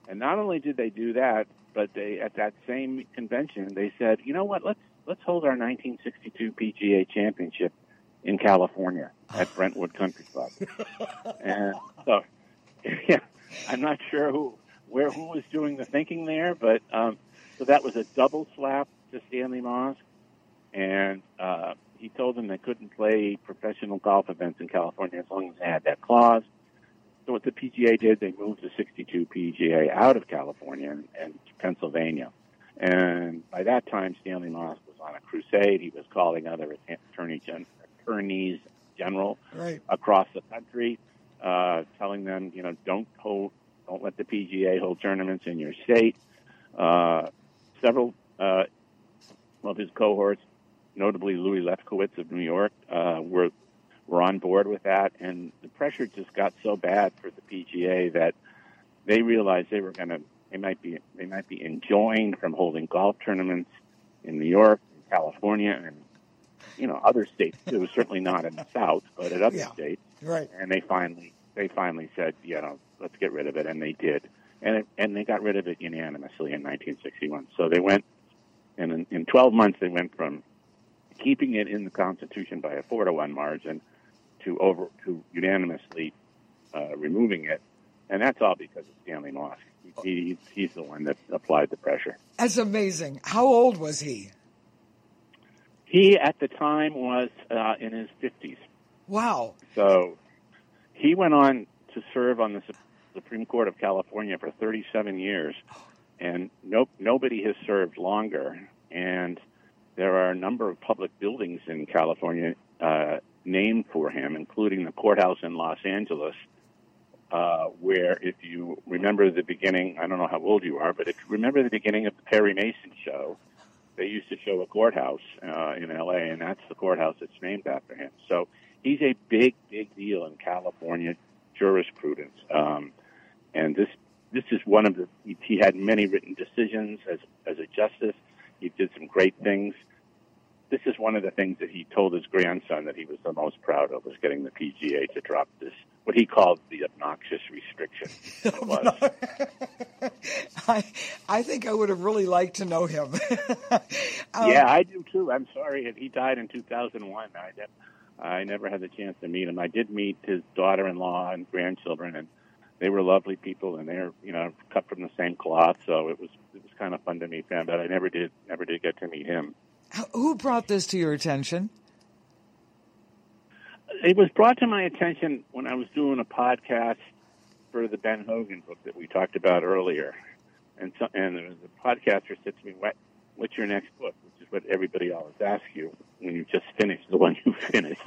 S11: And not only did they do that, but they at that same convention they said, you know what, let's let's hold our nineteen sixty-two P G A Championship in California at Brentwood Country Club. And so, yeah, I'm not sure who where who was doing the thinking there, but um, so that was a double slap to Stanley Mosk, and uh, he told them they couldn't play professional golf events in California as long as they had that clause. So what the P G A did, they moved the sixty-two P G A out of California and, and to Pennsylvania. And by that time, Stanley Mosk was on a crusade. He was calling other attorney gen- attorneys general
S3: right.
S11: across the country, uh, telling them, you know, don't hold, don't let the P G A hold tournaments in your state. Uh, several uh, of his cohorts, notably Louis Lefkowitz of New York, uh, were were on board with that, and the pressure just got so bad for the P G A that they realized they were going to they might be they might be enjoined from holding golf tournaments in New York, and California, and you know other states too. Certainly not in the South, but at other
S3: yeah.
S11: states.
S3: Right.
S11: And they finally they finally said, you know, let's get rid of it, and they did, and it, and they got rid of it unanimously in nineteen sixty-one. So they went, and in, in twelve months they went from keeping it in the Constitution by a four to one margin to over to unanimously uh, removing it, and that's all because of Stanley Mosk. He, he's the one that applied the pressure.
S3: That's amazing. How old was he?
S11: He at the time was uh, in his fifties.
S3: Wow.
S11: So he went on to serve on the Supreme Court of California for thirty-seven years, and no, nobody has served longer. And there are a number of public buildings in California uh, named for him, including the courthouse in Los Angeles, uh, where if you remember the beginning, I don't know how old you are, but if you remember the beginning of the Perry Mason show, they used to show a courthouse uh, in L A, and that's the courthouse that's named after him. So he's a big, big deal in California jurisprudence. Um, and this this is one of the, he, he had many written decisions as as a justice. He did some great things. This is one of the things that he told his grandson that he was the most proud of, was getting the P G A to drop this, what he called the obnoxious restriction. It was.
S3: I, I think I would have really liked to know him. um,
S11: yeah, I do too. I'm sorry. He died in two thousand one. I, ne- I never had the chance to meet him. I did meet his daughter-in-law and grandchildren, and they were lovely people, and they're, you know, cut from the same cloth, so it was it was kind of fun to meet them, but I never did never did get to meet him.
S3: Who brought this to your attention?
S11: It was brought to my attention when I was doing a podcast for the Ben Hogan book that we talked about earlier. And so, and the podcaster said to me, what, what's your next book? Which is what everybody always asks you when you just finished the one you finished.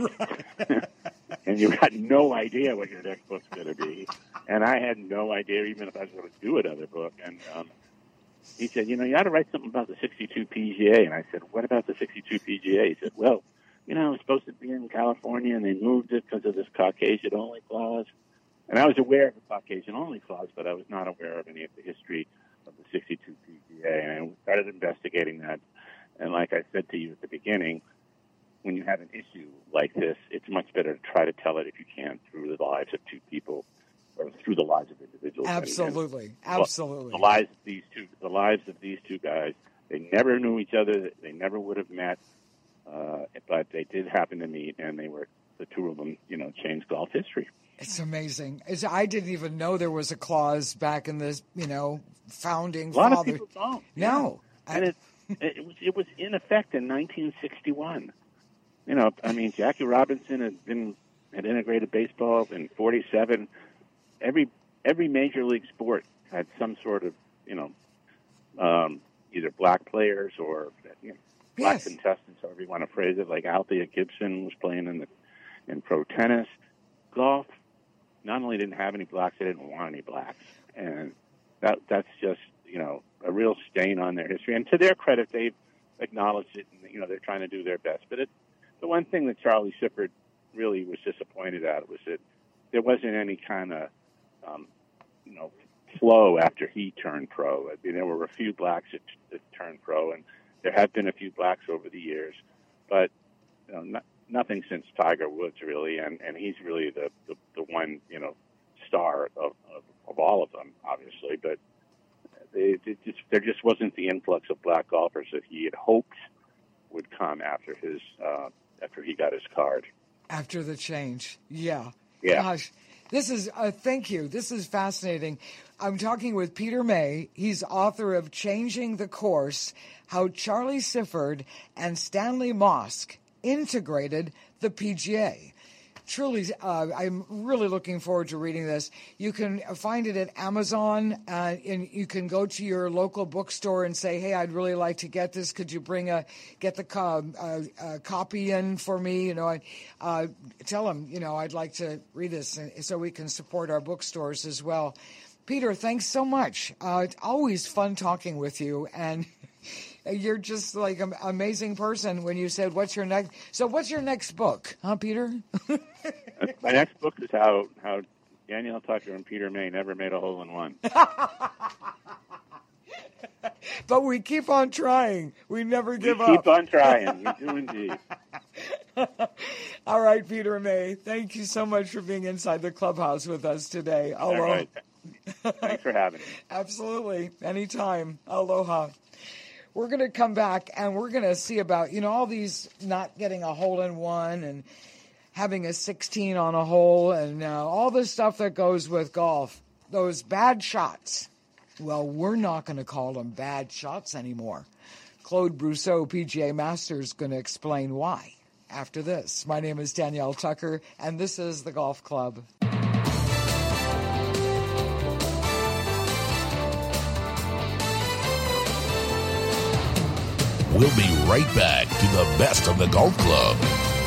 S11: And you got no idea what your next book's going to be. And I had no idea even if I was going to do another book. And um, he said, you know, you ought to write something about the sixty-two P G A. And I said, what about the sixty-two P G A? He said, well, you know, it was supposed to be in California, and they moved it because of this Caucasian-only clause. And I was aware of the Caucasian-only clause, but I was not aware of any of the history of the sixty-two P G A. And I started investigating that. And like I said to you at the beginning, when you have an issue like this, it's much better to try to tell it, if you can, through the lives of two people, or through the lives of individuals.
S3: Absolutely,
S11: and,
S3: absolutely.
S11: Well, the lives of these two, the lives of these two guys, they never knew each other. They never would have met, uh, but they did happen to meet, and they were the two of them. You know, changed golf history.
S3: It's amazing. It's, I didn't even know there was a clause back in this, you know, founding.
S11: A lot
S3: father.
S11: of people don't.
S3: No,
S11: yeah. and I, it it was it was in effect in nineteen sixty-one. You know, I mean, Jackie Robinson had been had integrated baseball in forty-seven. Every every major league sport had some sort of, you know, um, either black players or, you know, black
S3: yes.
S11: contestants, however you want to phrase it. Like Althea Gibson was playing in the in pro tennis. Golf not only didn't have any blacks, they didn't want any blacks, and that that's just, you know, a real stain on their history. And to their credit, they've acknowledged it, and, you know, they're trying to do their best. But it, the one thing that Charlie Sifford really was disappointed at was that there wasn't any kind of Um, you know, flow after he turned pro. I mean, there were a few blacks that, that turned pro, and there have been a few blacks over the years, but you know, not, nothing since Tiger Woods, really, and, and he's really the, the, the one, you know, star of, of, of all of them, obviously. But it, it just, there just wasn't the influx of black golfers that he had hoped would come after his uh, after he got his card.
S3: After the change, yeah.
S11: Yeah.
S3: Gosh, this is, uh, thank you. This is fascinating. I'm talking with Peter May. He's author of Changing the Course, How Charlie Sifford and Stanley Mosk Integrated the P G A. Truly, uh, I'm really looking forward to reading this. You can find it at Amazon, uh, and you can go to your local bookstore and say, "Hey, I'd really like to get this. Could you bring a get the co- uh, uh, copy in for me?" You know, I uh, tell them, you know, I'd like to read this, so we can support our bookstores as well. Peter, thanks so much. Uh, it's always fun talking with you, and you're just like an amazing person. When you said, "What's your next?" So, what's your next book, huh, Peter?
S11: My next book is how how Danielle Tucker and Peter May never made a hole in one.
S3: But we keep on trying. We never give
S11: we
S3: up.
S11: Keep on trying. We do indeed.
S3: All right, Peter May. Thank you so much for being inside the clubhouse with us today. Aloha.
S11: All right. Thanks for having me.
S3: Absolutely. Anytime. Aloha. We're going to come back and we're going to see about, you know, all these not getting a hole in one and having a sixteen on a hole and uh, all the stuff that goes with golf. Those bad shots. Well, we're not going to call them bad shots anymore. Claude Brousseau, P G A Master, is going to explain why after this. My name is Danielle Tucker, and this is The Golf Club.
S1: We'll be right back to the best of the Golf Club.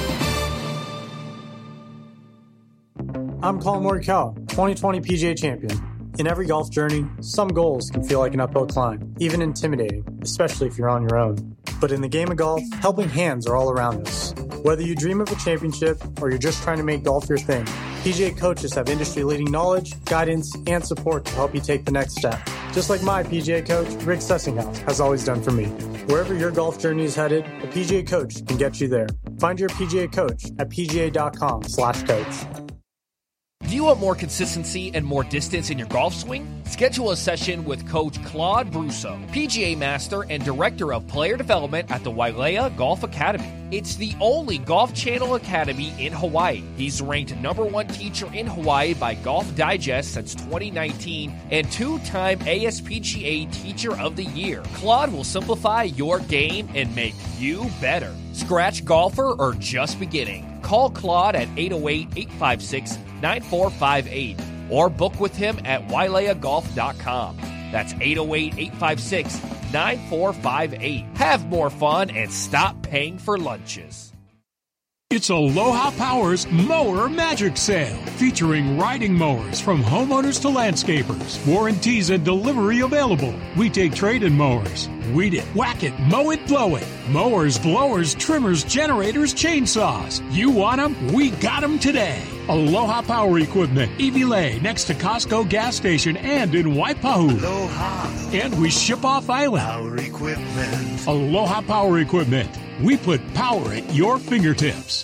S12: I'm Colin Morikawa, twenty twenty P G A champion. In every golf journey, some goals can feel like an uphill climb, even intimidating, especially if you're on your own. But in the game of golf, helping hands are all around us. Whether you dream of a championship or you're just trying to make golf your thing, P G A coaches have industry-leading knowledge, guidance, and support to help you take the next step. Just like my P G A coach, Rick Sessinghouse, has always done for me. Wherever your golf journey is headed, a P G A coach can get you there. Find your P G A coach at pga.com slash coach.
S13: Do you want more consistency and more distance in your golf swing? Schedule a session with Coach Claude Brousseau, P G A Master and Director of Player Development at the Wailea Golf Academy. It's the only Golf Channel Academy in Hawaii. He's ranked number one teacher in Hawaii by Golf Digest since twenty nineteen and two-time A S P G A Teacher of the Year. Claude will simplify your game and make you better. Scratch golfer or just beginning? Call Claude at eight oh eight, eight five six, nine four five eight or book with him at wailea golf dot com. That's eight oh eight, eight five six, nine four five eight. Have more fun and stop paying for lunches.
S4: It's Aloha Power's Mower Magic Sale, featuring riding mowers from homeowners to landscapers. Warranties and delivery available. We take trade-in mowers. Weed it, whack it, mow it, blow it. Mowers, blowers, trimmers, generators, chainsaws. You want them? We got them today. Aloha Power Equipment, Iwilei, next to Costco gas station and in Waipahu.
S8: Aloha.
S4: And we ship off island.
S8: Power Equipment.
S4: Aloha Power Equipment. We put power at your fingertips.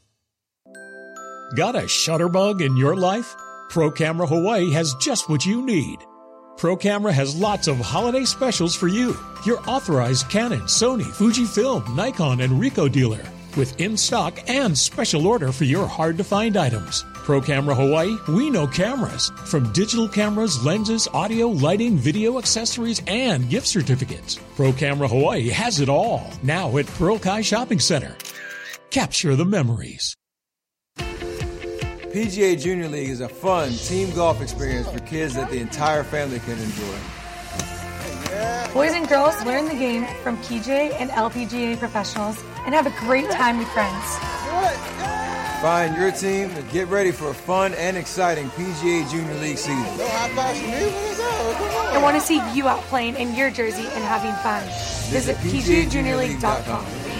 S4: Got a shutterbug in your life? Pro Camera Hawaii has just what you need. Pro Camera has lots of holiday specials for you. Your authorized Canon, Sony, Fujifilm, Nikon, and Ricoh dealer. With in-stock and special order for your hard-to-find items. Pro Camera Hawaii, we know cameras. From digital cameras, lenses, audio, lighting, video accessories, and gift certificates. Pro Camera Hawaii has it all. Now at Pearl Kai Shopping Center. Capture the memories.
S6: P G A Junior League is a fun team golf experience for kids that the entire family can enjoy.
S7: Boys and girls learn the game from P G A and L P G A professionals and have a great time with friends.
S6: Find your team and get ready for a fun and exciting P G A Junior League season.
S7: I want to see you out playing in your jersey and having fun. Visit P G A junior league dot com.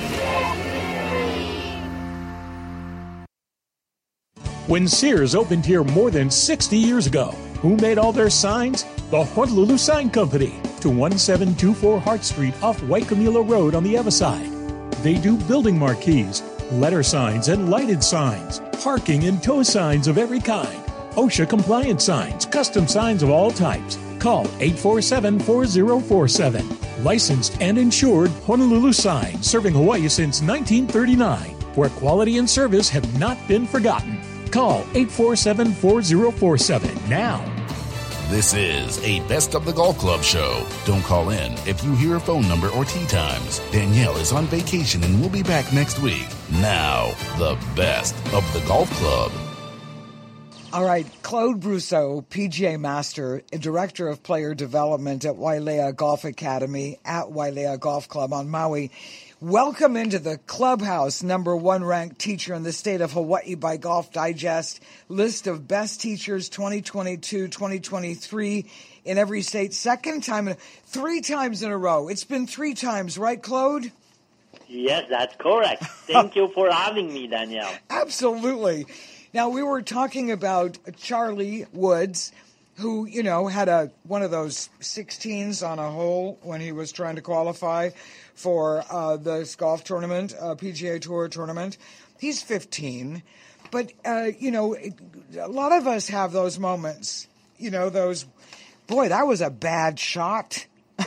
S4: When Sears opened here more than sixty years ago, who made all their signs? The Honolulu Sign Company, to one seven two four Hart Street off Waikimula Road on the Ewa side. They do building marquees, letter signs and lighted signs, parking and tow signs of every kind, OSHA compliant signs, custom signs of all types, Call eight four seven, four zero four seven. Licensed and insured Honolulu Sign, serving Hawaii since nineteen thirty-nine, where quality and service have not been forgotten. Call eight four seven, four zero four seven now.
S1: This is a Best of the Golf Club show. Don't call in if you hear a phone number or tee times. Danielle is on vacation and will be back next week. Now, the Best of the Golf Club.
S3: All right, Claude Brousseau, P G A Master, Director of Player Development at Wailea Golf Academy at Wailea Golf Club on Maui. Welcome into the clubhouse, number one ranked teacher in the state of Hawaii by Golf Digest. List of best teachers twenty twenty-two, twenty twenty-three in every state. Second time, three times in a row. It's been three times, right, Claude?
S14: Yes, that's correct. Thank you for having me, Danielle.
S3: Absolutely. Now, we were talking about Charlie Woods, who, you know, had a one of those sixteens on a hole when he was trying to qualify for uh, this golf tournament, uh, P G A Tour tournament. He's fifteen. But, uh, you know, it, a lot of us have those moments, you know, those, boy, that was a bad shot.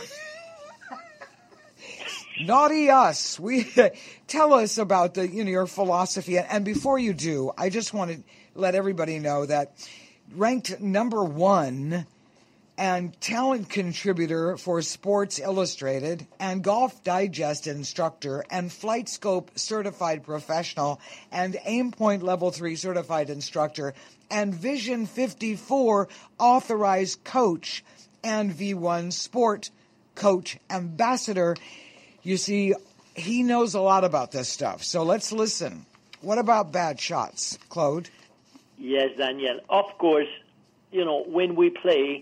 S3: Naughty us. We tell us about the you know your philosophy, and before you do, I just want to let everybody know that ranked number one and talent contributor for Sports Illustrated and Golf Digest instructor and Flight Scope certified professional and Aim Point Level three certified instructor and Vision fifty-four authorized coach and V one Sport Coach Ambassador. You see, he knows a lot about this stuff. So let's listen. What about bad shots, Claude?
S14: Yes, Danielle. Of course, you know, when we play,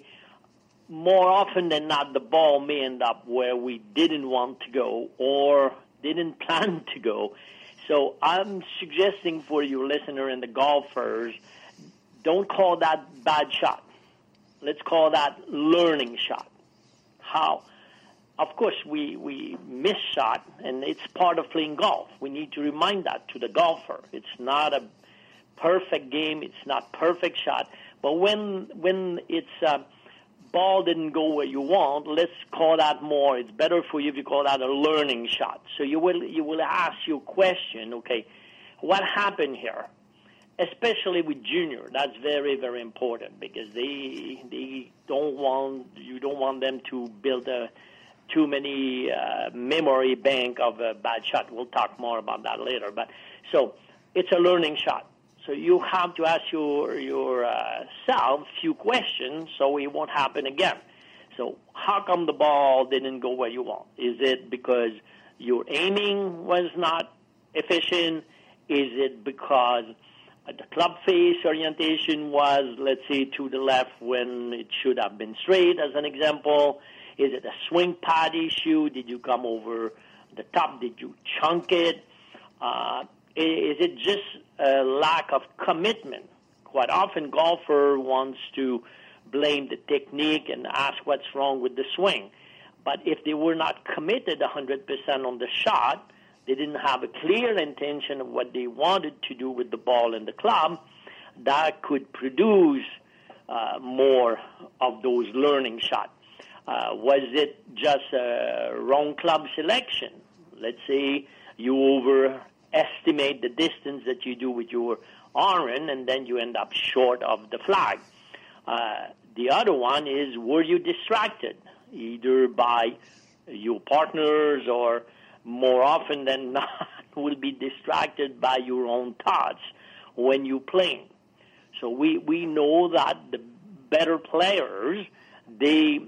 S14: more often than not, the ball may end up where we didn't want to go or didn't plan to go. So I'm suggesting for you listener and the golfers, don't call that bad shot. Let's call that learning shot. How? Of course, we, we miss shot, and it's part of playing golf. We need to remind that to the golfer. It's not a perfect game. It's not perfect shot. But when when it's uh, ball didn't go where you want, let's call that more. It's better for you if you call that a learning shot. So you will you will ask your question, okay, what happened here? Especially with junior, that's very, very important because they they don't want you don't want them to build a too many uh, memory bank of a bad shot. We'll talk more about that later. But so it's a learning shot. So you have to ask your your uh, self a few questions so it won't happen again. So how come the ball didn't go where you want? Is it because your aiming was not efficient? Is it because the club face orientation was, let's say, to the left when it should have been straight, as an example? Is it a swing pad issue? Did you come over the top? Did you chunk it? Uh, is it just a lack of commitment? Quite often, golfer wants to blame the technique and ask what's wrong with the swing. But if they were not committed one hundred percent on the shot, they didn't have a clear intention of what they wanted to do with the ball and the club, that could produce uh, more of those learning shots. Uh, was it just a wrong club selection? Let's say you overestimate the distance that you do with your iron, and then you end up short of the flag. Uh, the other one is, were you distracted, either by your partners or more often than not will be distracted by your own thoughts when you're playing. So we, we know that the better players, they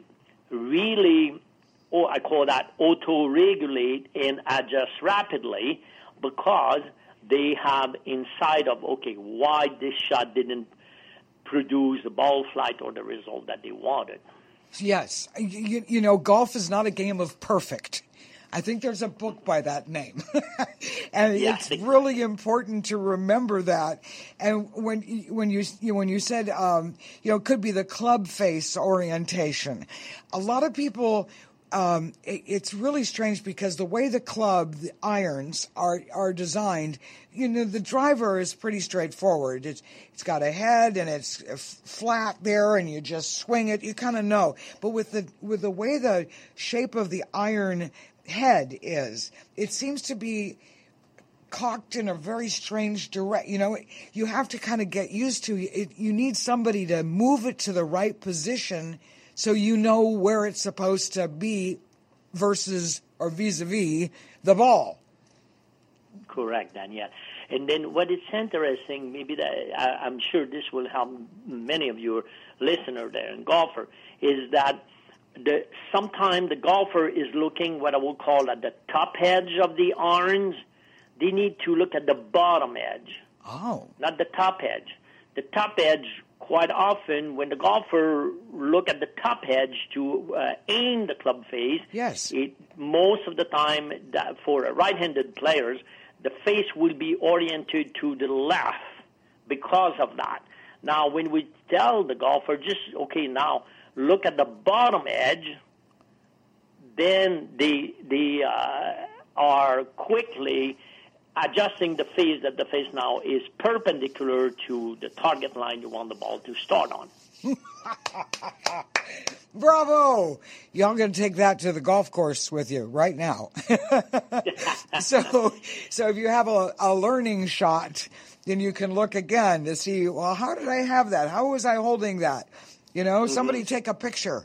S14: really, or I call that auto-regulate and adjust rapidly because they have inside of, okay, why this shot didn't produce the ball flight or the result that they wanted.
S3: Yes. You, you know, golf is not a game of perfect. I think there's a book by that name. And yeah, it's really important to remember that. And when when you when you said, um, you know, it could be the club face orientation, a lot of people um, it, it's really strange because the way the club, the irons are are designed, you know, the driver is pretty straightforward. It's it's got a head and it's flat there, and you just swing it. You kind of know. But with the with the way the shape of the iron head is, it seems to be cocked in a very strange direct. You know, you have to kind of get used to it. You need somebody to move it to the right position so you know where it's supposed to be versus or vis-a-vis the ball.
S14: Correct, Danielle. And then what is interesting, maybe that I, I'm sure this will help many of your listeners there and golfer, is that the sometimes the golfer is looking what I will call at the top edge of the irons. They need to look at the bottom edge.
S3: Oh.
S14: Not the top edge. The top edge, quite often, when the golfer look at the top edge to uh, aim the club face,
S3: yes.
S14: it, most of the time, that for right-handed players, the face will be oriented to the left because of that. Now, when we tell the golfer, just, okay, now look at the bottom edge, then they, they uh, are quickly adjusting the face that the face now is perpendicular to the target line you want the ball to start on.
S3: Bravo! Y'all going to take that to the golf course with you right now. so, so if you have a, a learning shot, then you can look again to see, well, how did I have that? How was I holding that? You know, mm-hmm. Somebody take a picture.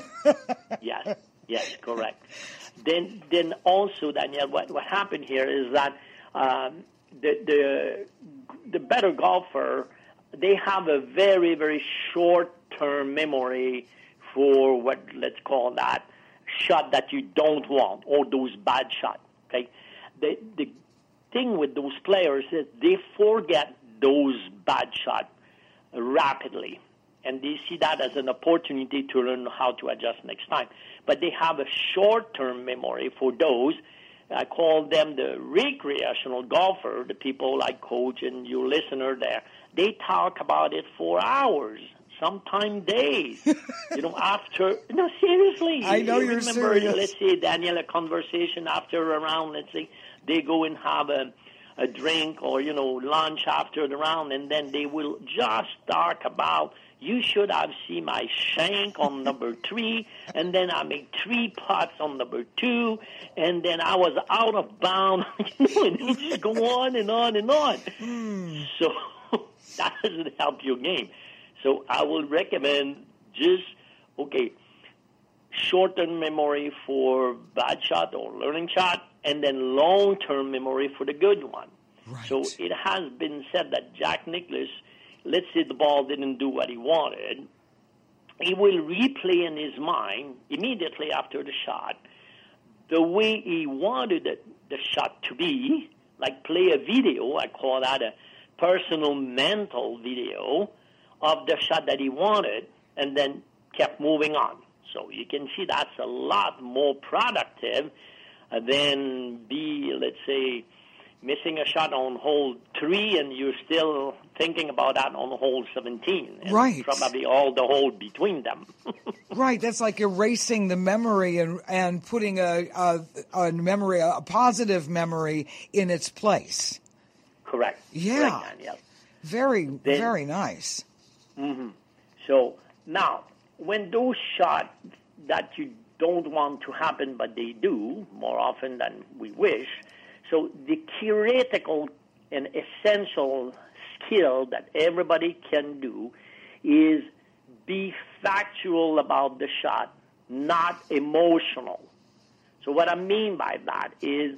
S14: yes, yes, correct. Then, then also, Danielle, what, what happened here is that Um, the, the the better golfer, they have a very, very short-term memory for what, let's call that, shot that you don't want, or those bad shots, okay? The, the thing with those players is they forget those bad shots rapidly, and they see that as an opportunity to learn how to adjust next time. But they have a short-term memory for those. I call them the recreational golfer, the people like Coach and you listener there. They talk about it for hours, sometimes days. you know, after, no, seriously.
S3: I know
S14: you
S3: you're
S14: remember,
S3: serious.
S14: Let's say, Danielle, a conversation after a round, let's say, they go and have a, a drink or, you know, lunch after the round, and then they will just talk about, you should have seen my shank on number three, and then I made three putts on number two, and then I was out of bounds, you know, and you just go on and on and on.
S3: Mm.
S14: So that doesn't help your game. So I will recommend just, okay, short-term memory for bad shot or learning shot, and then long-term memory for the good one.
S3: Right.
S14: So it has been said that Jack Nicklaus, let's say the ball didn't do what he wanted, he will replay in his mind immediately after the shot the way he wanted it, the shot to be, like play a video, I call that a personal mental video of the shot that he wanted, and then kept moving on. So you can see that's a lot more productive than be, let's say, missing a shot on hole three, and you're still thinking about that on hole seventeen. And
S3: right.
S14: Probably all the hole between them.
S3: Right. That's like erasing the memory and and putting a, a, a memory, a positive memory in its place.
S14: Correct.
S3: Yeah.
S14: Correct, Danielle.
S3: Very,
S14: then,
S3: very nice.
S14: Mm-hmm. So now, when those shots that you don't want to happen, but they do more often than we wish, so the theoretical and essential skill that everybody can do is be factual about the shot, not emotional. So what I mean by that is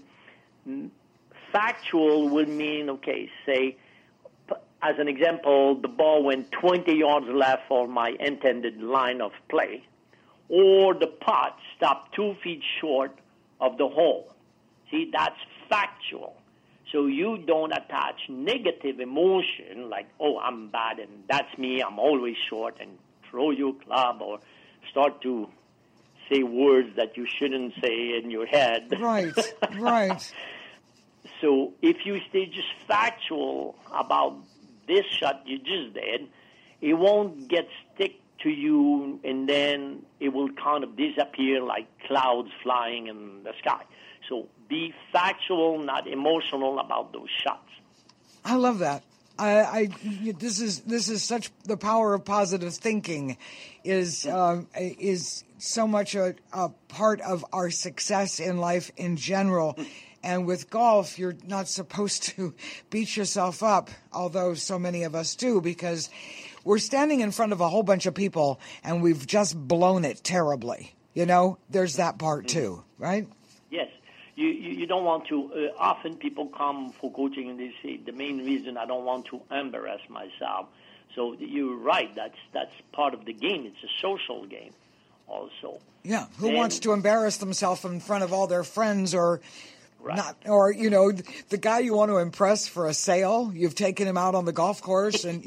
S14: factual would mean, okay, say, as an example, the ball went twenty yards left for my intended line of play, or the putt stopped two feet short of the hole. See, that's factual. So you don't attach negative emotion like, oh, I'm bad and that's me, I'm always short, and throw your club or start to say words that you shouldn't say in your head.
S3: Right, right.
S14: So if you stay just factual about this shot you just did, it won't get stick to you, and then it will kind of disappear like clouds flying in the sky. So be factual, not emotional about those shots.
S3: I love that. I, I this is this is such the power of positive thinking, is um, is so much a, a part of our success in life in general. And with golf, you're not supposed to beat yourself up, although so many of us do, because we're standing in front of a whole bunch of people and we've just blown it terribly. You know, there's that part too, right?
S14: Yes. You, you, you don't want to, uh, often people come for coaching and they say, the main reason I don't want to embarrass myself. So you're right, that's that's part of the game. It's a social game also.
S3: Yeah, who
S14: and,
S3: wants to embarrass themselves in front of all their friends or... Right. Not, or, you know, the guy you want to impress for a sale, you've taken him out on the golf course and...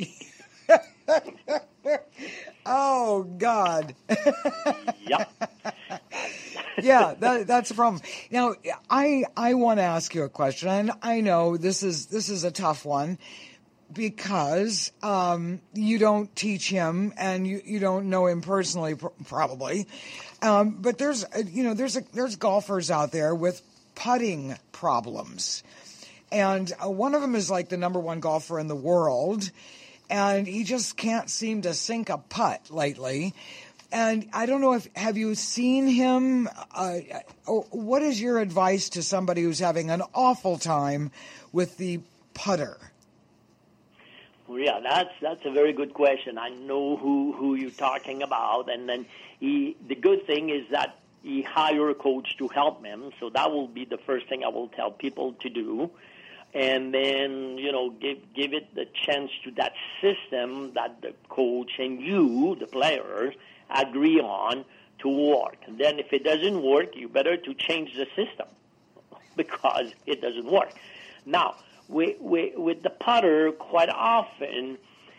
S3: oh, God.
S14: Yep.
S3: yeah, that, that's the problem. Now, I I want to ask you a question, and I know this is this is a tough one because um, you don't teach him and you, you don't know him personally, pr- probably. Um, but there's, you know, there's a, there's golfers out there with putting problems. And uh, one of them is like the number one golfer in the world, and he just can't seem to sink a putt lately. And I don't know if, have you seen him? Uh, or what is your advice to somebody who's having an awful time with the putter?
S14: Well, yeah, that's that's a very good question. I know who, who you're talking about. And then he, the good thing is that he hire a coach to help him, so that will be the first thing I will tell people to do. And then, you know, give give it the chance to that system that the coach and you, the players, agree on to work. And then if it doesn't work, you better to change the system because it doesn't work. Now, with, with, with the putter, quite often,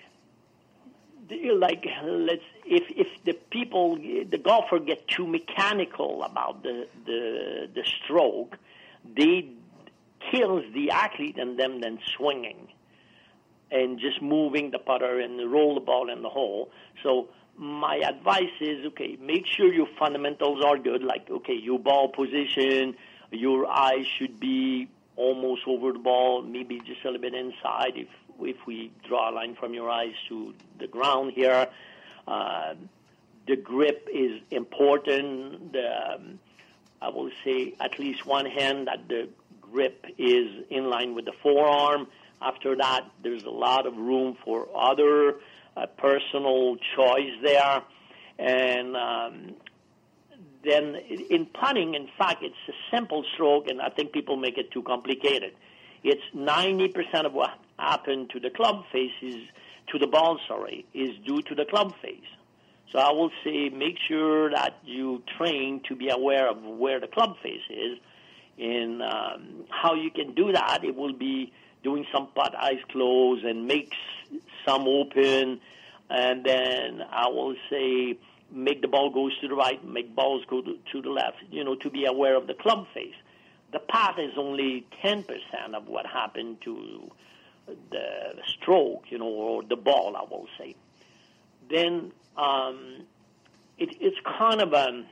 S14: like let's if if the people the golfer get too mechanical about the the the stroke, they kills the athlete and them then swinging and just moving the putter and roll the ball in the hole. So my advice is, okay, make sure your fundamentals are good, like okay, your ball position, your eyes should be almost over the ball, maybe just a little bit inside if if we draw a line from your eyes to the ground here. Uh, the grip is important. The, um, I will say at least one hand that the grip is in line with the forearm. After that, there's a lot of room for other uh, personal choice there. And um, then in putting, in fact, it's a simple stroke, and I think people make it too complicated. It's ninety percent of what happened to the club face is, to the ball, sorry, is due to the club face. So I will say make sure that you train to be aware of where the club face is. And um, how you can do that, it will be doing some putt eyes closed and make some open. And then I will say make the ball goes to the right, make balls go to, to the left, you know, to be aware of the club face. The path is only ten percent of what happened to the stroke, you know, or the ball, I will say. Then um, it, it's kind of a,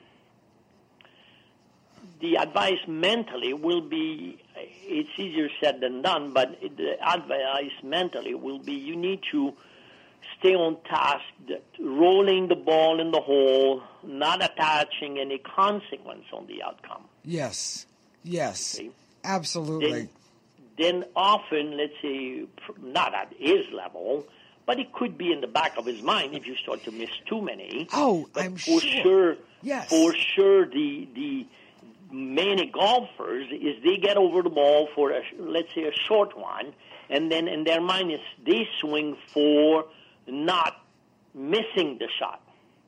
S14: the advice mentally will be, it's easier said than done, but the advice mentally will be you need to stay on task, that rolling the ball in the hole, not attaching any consequence on the outcome.
S3: Yes. Yes,
S14: okay.
S3: Absolutely.
S14: Then, then often, let's say, not at his level, but it could be in the back of his mind if you start to miss too many.
S3: Oh,
S14: but
S3: I'm
S14: for
S3: sure.
S14: sure.
S3: Yes.
S14: For sure, the the many golfers is they get over the ball for a, let's say a short one, and then in their mind is they swing for not missing the shot.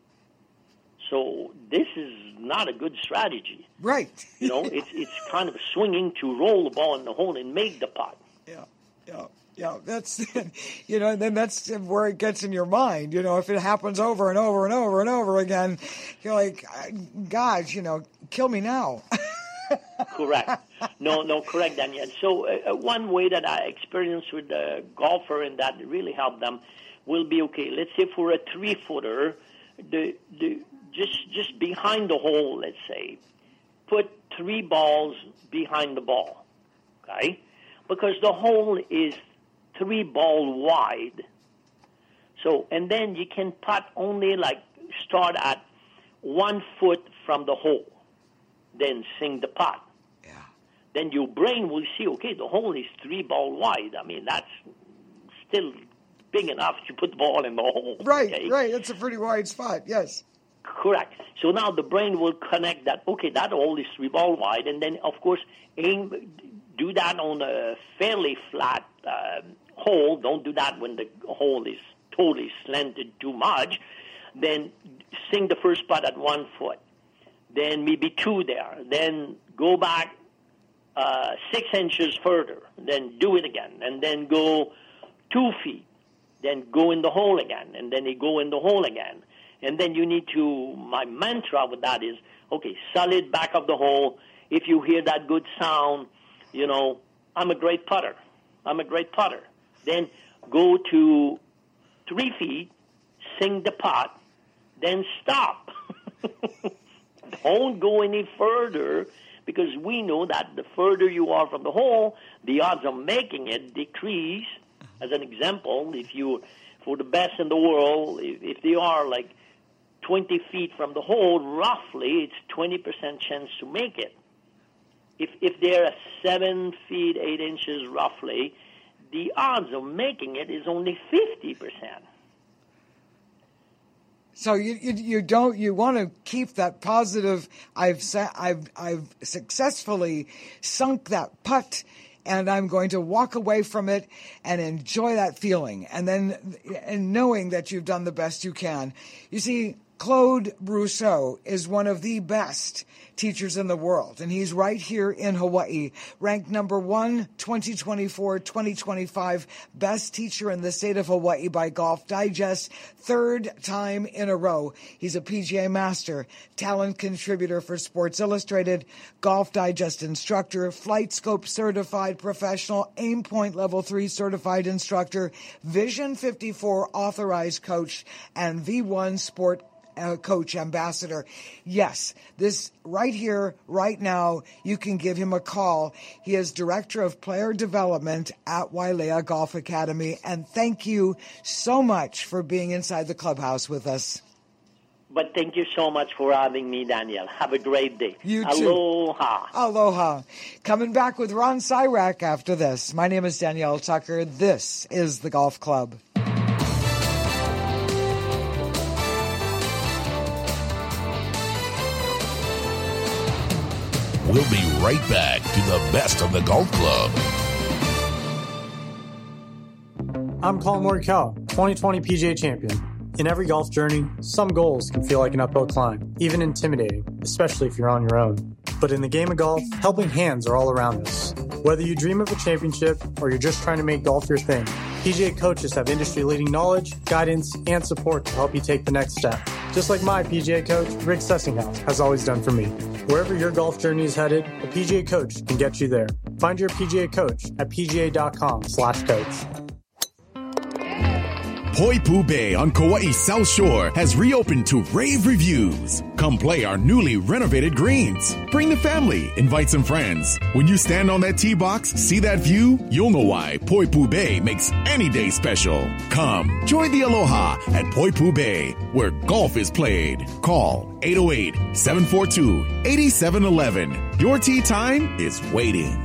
S14: So this is not a good strategy.
S3: Right.
S14: You know, it's it's kind of swinging to roll the ball in the hole and make the putt.
S3: Yeah, yeah, yeah. That's, you know, then that's where it gets in your mind. You know, if it happens over and over and over and over again, you're like, gosh, you know, kill me now.
S14: Correct. No, no, correct, Daniel. So uh, one way that I experienced with the golfer and that really helped them will be, okay, let's say for a three-footer, the the just just behind the hole, let's say, put three balls behind the ball, okay? Because the hole is three ball wide. So, and then you can putt only like start at one foot from the hole, then sink the putt.
S3: Yeah.
S14: Then your brain will see, okay, the hole is three ball wide. I mean, that's still big enough to put the ball in the hole.
S3: Right,
S14: okay?
S3: right. It's a pretty wide spot, yes.
S14: Correct. So now the brain will connect that, okay, that hole is three ball wide, and then, of course, aim, do that on a fairly flat uh, hole. Don't do that when the hole is totally slanted too much. Then sink the first putt at one foot. Then maybe two there. Then go back uh, six inches further. Then do it again. And then go two feet. Then go in the hole again. And then you go in the hole again. And then you need to, my mantra with that is, okay, solid back of the hole. If you hear that good sound, you know, I'm a great putter. I'm a great putter. Then go to three feet, sink the putt, then stop. Don't go any further, because we know that the further you are from the hole, the odds of making it decrease. As an example, if you, for the best in the world, if, if they are like twenty feet from the hole, roughly, it's twenty percent chance to make it. If if they're seven feet, eight inches roughly, the odds of making it is only fifty percent.
S3: So you, you you don't you want to keep that positive. I've I've I've successfully sunk that putt, and I'm going to walk away from it and enjoy that feeling, and then and knowing that you've done the best you can. You see, Claude Brousseau is one of the best teachers in the world, and he's right here in Hawaii, ranked number one, twenty twenty-four twenty twenty-five best teacher in the state of Hawaii by Golf Digest, third time in a row. He's a P G A master, talent contributor for Sports Illustrated, Golf Digest instructor, Flight Scope certified professional, Aim Point level three certified instructor, Vision fifty-four authorized coach, and V one Sport Uh, coach ambassador. Yes, this right here, right now, you can give him a call. He is director of player development at Wailea Golf Academy. And thank you so much for being inside the clubhouse with us.
S14: But thank you so much for having me, Danielle. Have a great day.
S3: You too.
S14: Aloha.
S3: Aloha. Coming back with Ron Cyrack after this. My name is Danielle Tucker. This is the Golf Club.
S1: We'll be right back to the best of the Golf Club.
S12: I'm Colin Morikawa, twenty twenty P G A champion. In every golf journey, some goals can feel like an uphill climb, even intimidating, especially if you're on your own. But in the game of golf, helping hands are all around us. Whether you dream of a championship or you're just trying to make golf your thing, P G A coaches have industry-leading knowledge, guidance, and support to help you take the next step. Just like my P G A coach, Rick Sessinghouse, has always done for me. Wherever your golf journey is headed, a P G A coach can get you there. Find your P G A coach at pga.com slash coach.
S9: Poipu Bay on Kauai South Shore has reopened to rave reviews. Come play our newly renovated greens. Bring the family, invite some friends. When you stand on that tee box, see that view, you'll know why Poipu Bay makes any day special. Come, join the aloha at Poipu Bay, where golf is played. Call eight oh eight, seven four two, eight seven one one. Your tee time is waiting.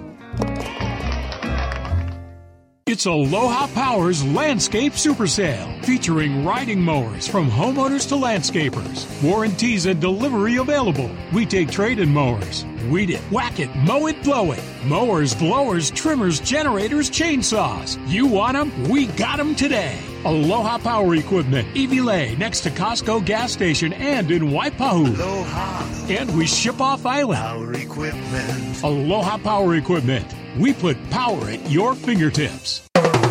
S4: It's Aloha Power's Landscape Super Sale, featuring riding mowers from homeowners to landscapers. Warranties and delivery available. We take trade-in mowers. Weed it, whack it, mow it, blow it. Mowers, blowers, trimmers, generators, chainsaws. You want them? We got them today. Aloha Power Equipment, Iwilei, next to Costco gas station and in Waipahu.
S8: Aloha.
S4: And we ship off island.
S8: Power Equipment.
S4: Aloha Power Equipment. We put power at your fingertips.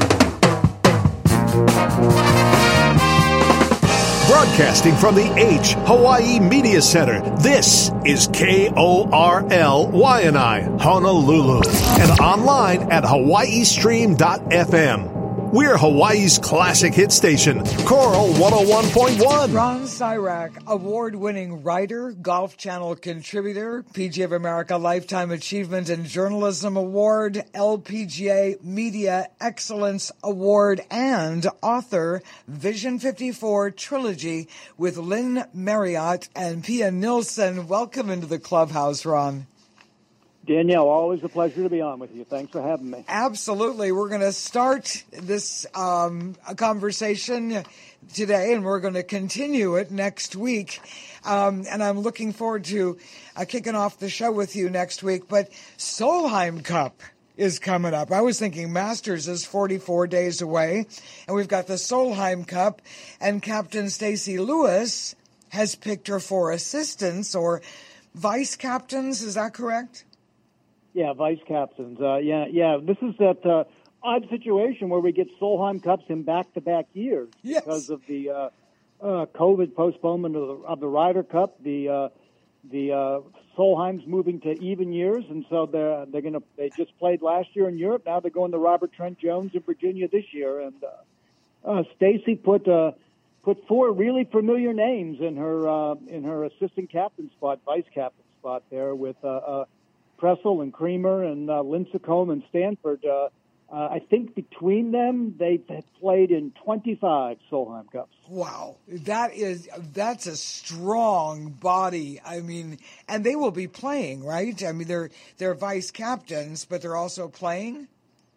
S15: Broadcasting from the H Hawaii Media Center, this is K O R L Waianae, Honolulu, and online at hawaii stream dot f m. We're Hawaii's classic hit station, Coral one oh one point one.
S3: Ron Sirak, award-winning writer, Golf Channel contributor, P G A of America Lifetime Achievement in Journalism Award, L P G A Media Excellence Award, and author, Vision fifty-four Trilogy with Lynn Marriott and Pia Nilsson. Welcome into the clubhouse, Ron.
S16: Danielle, always a pleasure to be on with you. Thanks for having me.
S3: Absolutely. We're going to start this um, conversation today, and we're going to continue it next week. Um, and I'm looking forward to uh, kicking off the show with you next week. But Solheim Cup is coming up. I was thinking Masters is forty-four days away, and we've got the Solheim Cup, and Captain Stacey Lewis has picked her four assistants or vice captains. Is that correct?
S16: Yeah, vice captains. Uh, yeah, yeah. This is that uh, odd situation where we get Solheim Cups in back-to-back years
S3: yes.
S16: because of the uh, uh, COVID postponement of the, of the Ryder Cup. The uh, the uh, Solheim's moving to even years, and so they're they're gonna. They just played last year in Europe. Now they're going to Robert Trent Jones in Virginia this year. And uh, uh, Stacey put uh, put four really familiar names in her uh, in her assistant captain spot, vice captain spot there with. Uh, uh, Pressel and Creamer and uh, Lincecum and Stanford. Uh, uh, I think between them, they've played in twenty-five Solheim Cups.
S3: Wow, that is that's a strong body. I mean, and they will be playing, right? I mean, they're they're vice captains, but they're also playing.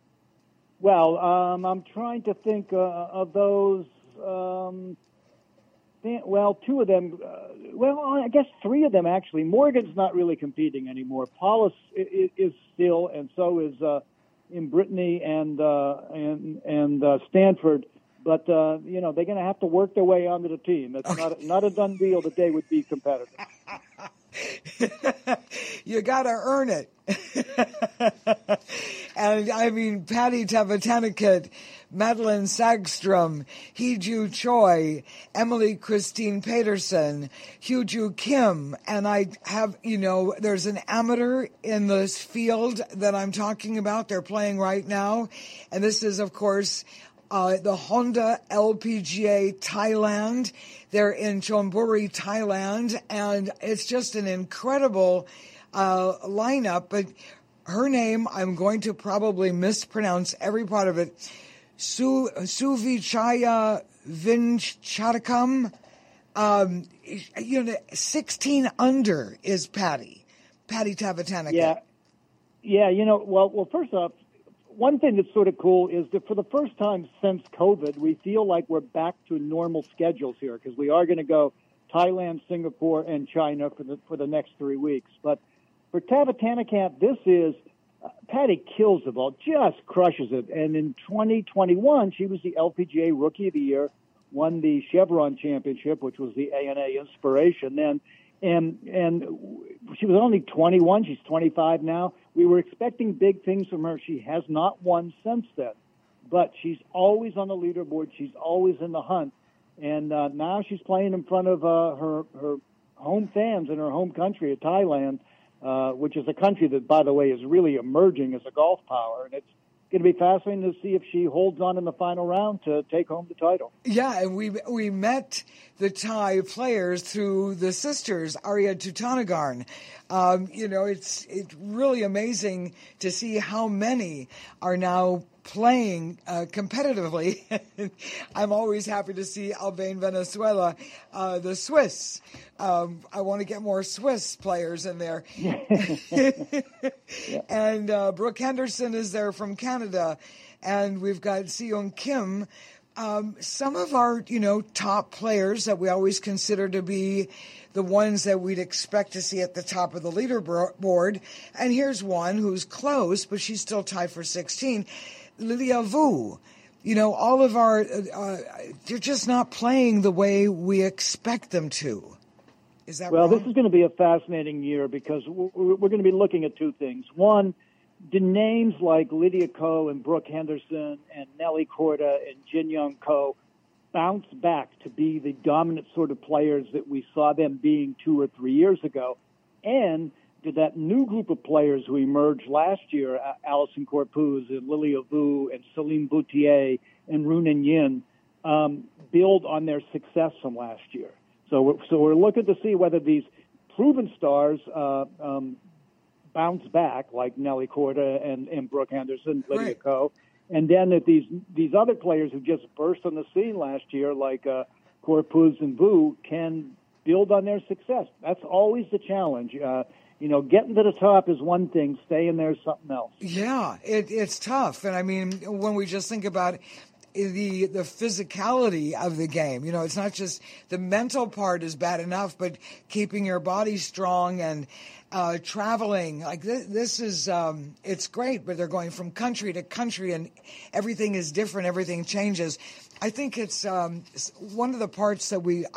S16: Well, um, I'm trying to think uh, of those. Um, Well, two of them, uh, well, I guess three of them, actually. Morgan's not really competing anymore. Paulus is, is still, and so is uh, in Brittany and uh, and and uh, Stanford. But, uh, you know, they're going to have to work their way onto the team. It's okay. not, not a done deal that they would be competitive.
S3: You got to earn it. And, I mean, Patty Tavatanakit, Madeline Sagstrom, Hee-Ju Choi, Emily Christine Peterson, Hyu-Ju Kim, and I have, you know, there's an amateur in this field that I'm talking about. They're playing right now. And this is, of course, uh, the Honda L P G A Thailand. They're in Chonburi, Thailand, and it's just an incredible uh, lineup. But her name, I'm going to probably mispronounce every part of it. Su Suvichaya Vinchatakam, um, you know, sixteen under is Patty, Patty Tavatanakit.
S16: Yeah, yeah. You know, well, well. First off, one thing that's sort of cool is that for the first time since COVID, we feel like we're back to normal schedules here because we are going to go Thailand, Singapore, and China for the for the next three weeks. But for Tavatanakit, this is. Uh, Patty kills the ball, just crushes it. And in twenty twenty-one, she was the L P G A Rookie of the Year, won the Chevron Championship, which was the A N A Inspiration then. And, and she was only twenty-one. She's twenty-five now. We were expecting big things from her. She has not won since then. But she's always on the leaderboard. She's always in the hunt. And uh, now she's playing in front of uh, her, her home fans in her home country of Thailand. Uh, which is a country that, by the way, is really emerging as a golf power. And it's going to be fascinating to see if she holds on in the final round to take home the title.
S3: Yeah, and we we met the Thai players through the sisters, Arya Tutanagarn. Um, you know, it's it's really amazing to see how many are now playing uh, competitively. I'm always happy to see Albane Venezuela, uh, the Swiss. Um, I want to get more Swiss players in there. And uh, Brooke Henderson is there from Canada. And we've got Seung Kim. Um, some of our, you know, top players that we always consider to be the ones that we'd expect to see at the top of the leaderboard. And here's one who's close, but she's still tied for sixteen. Lilia Vu. You know, all of our, uh, they're just not playing the way we expect them to. Is that
S16: well,
S3: wrong?
S16: This is going to be a fascinating year because we're going to be looking at two things. One, do names like Lydia Ko and Brooke Henderson and Nelly Korda and Jin Young Ko bounce back to be the dominant sort of players that we saw them being two or three years ago? And to that new group of players who emerged last year, uh, Alison Corpuz and Lilia Vu and Celine Boutier and Runan Yin, um, build on their success from last year. So we're, so we're looking to see whether these proven stars uh, um, bounce back, like Nelly Korda and, and Brooke Henderson, Lydia
S3: Right.
S16: Ko. And then if these these other players who just burst on the scene last year, like uh, Corpuz and Vu, can build on their success. That's always the challenge. Uh, you know, getting to the top is one thing, staying there is something else.
S3: Yeah, it, it's tough. And I mean, when we just think about the the physicality of the game, you know, it's not just the mental part is bad enough, but keeping your body strong and uh, traveling. Like this, this is, um, it's great, but they're going from country to country and everything is different. Everything changes. I think it's um, one of the parts that we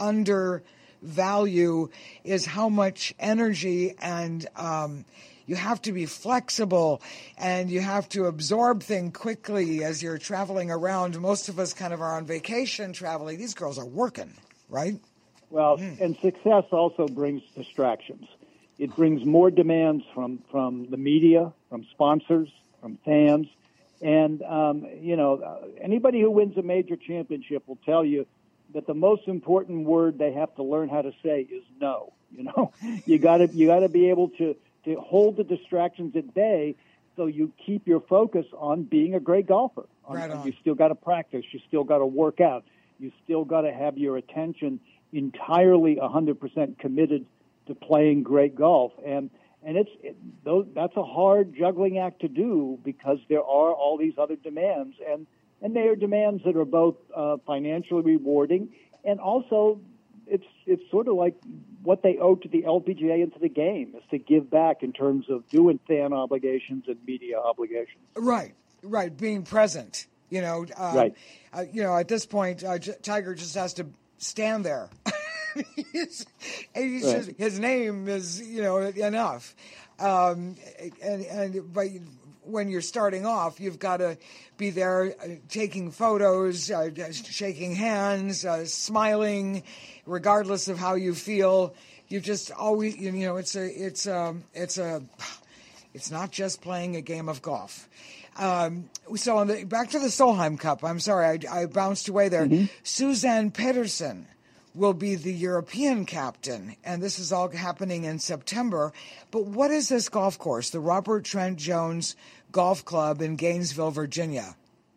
S3: undervalue is how much energy and um, you have to be flexible and you have to absorb things quickly as you're traveling around. Most of us kind of are on vacation traveling. These girls are working, right?
S16: Well, mm. and success also brings distractions. It brings more demands from, from the media, from sponsors, from fans. And, um, you know, anybody who wins a major championship will tell you that the most important word they have to learn how to say is no. You know, you gotta, you gotta be able to, to hold the distractions at bay so you keep your focus on being a great golfer.
S3: Right on.
S16: You still got to practice. You still got to work out. You still got to have your attention entirely one hundred percent committed to playing great golf. And and it's it, those, that's a hard juggling act to do because there are all these other demands. And, and they are demands that are both uh, financially rewarding and also it's it's sort of like what they owe to the L P G A and to the game is to give back in terms of doing fan obligations and media obligations.
S3: Right, right, being present. You know, uh,
S16: right.
S3: Uh, you know, at this point, uh, J- Tiger just has to stand there. he's, he's
S16: right.
S3: just, his name is, you know, enough. Um, and and but when you're starting off, you've got to be there uh, taking photos, uh, shaking hands, uh, smiling, regardless of how you feel. You just always, you know, it's a, it's a, it's a, it's not just playing a game of golf. Um, so on the, back to the Solheim Cup. I'm sorry, I, I bounced away there. Mm-hmm. Suzanne Pedersen will be the European captain, and this is all happening in September. But what is this golf course, the Robert Trent Jones Golf Club in Gainesville, Virginia?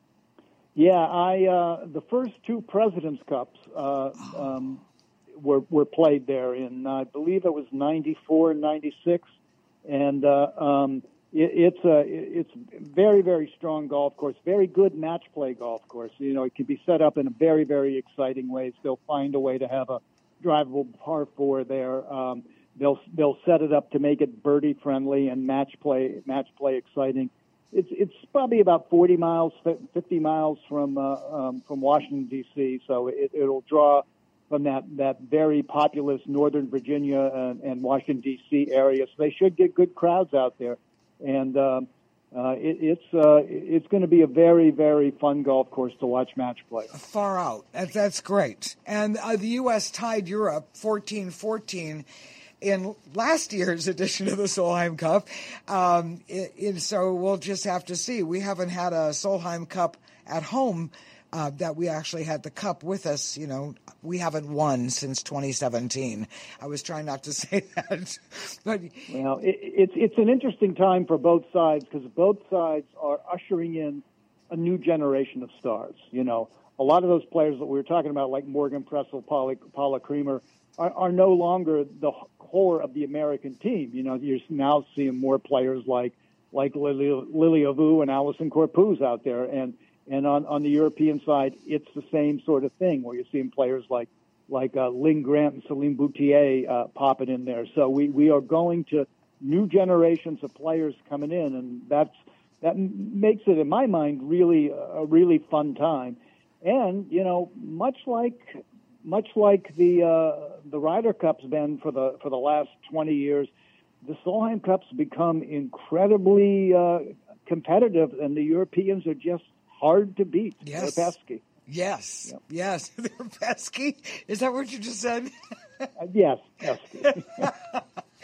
S16: Yeah, I uh, the first two President's Cups uh, um, were were played there in, I believe it was ninety-four and ninety-six, and uh, um, it, it's a it's very very strong golf course, very good match play golf course. You know, it can be set up in a very very exciting ways. They'll find a way to have a drivable par four there. Um, they'll they'll set it up to make it birdie friendly and match play match play exciting. It's it's probably about forty miles, fifty miles from uh, um, from Washington D C. So it, it'll draw from that, that very populous Northern Virginia and, and Washington D C area. So they should get good crowds out there, and um, uh, it, it's uh, it's going to be a very very fun golf course to watch match play.
S3: Far out, that, that's great. And uh, the U S tied Europe fourteen fourteen. In last year's edition of the Solheim Cup. Um, it, it, so we'll just have to see. We haven't had a Solheim Cup at home uh, that we actually had the cup with us. You know, we haven't won since twenty seventeen. I was trying not to say that. but
S16: Well, it, it's, it's an interesting time for both sides because both sides are ushering in a new generation of stars. You know, a lot of those players that we were talking about, like Morgan Pressel, Paula, Paula Creamer, are, are no longer the core of the American team. You know, you're now seeing more players like like Lilia, Lilia Vu and Alison Corpuz out there, and and on, on the European side, it's the same sort of thing where you're seeing players like like uh, Lynn Grant and Celine Boutier uh, popping in there. So we, we are going to new generations of players coming in, and that's that makes it, in my mind, really a really fun time. And you know, much like. Much like the uh, the Ryder Cup's been for the for the last twenty years, the Solheim Cup's become incredibly uh, competitive, and the Europeans are just hard to beat.
S3: Yes.
S16: They're pesky.
S3: Yes,
S16: yep.
S3: yes, they're pesky. Is that what you just said?
S16: uh, yes, pesky.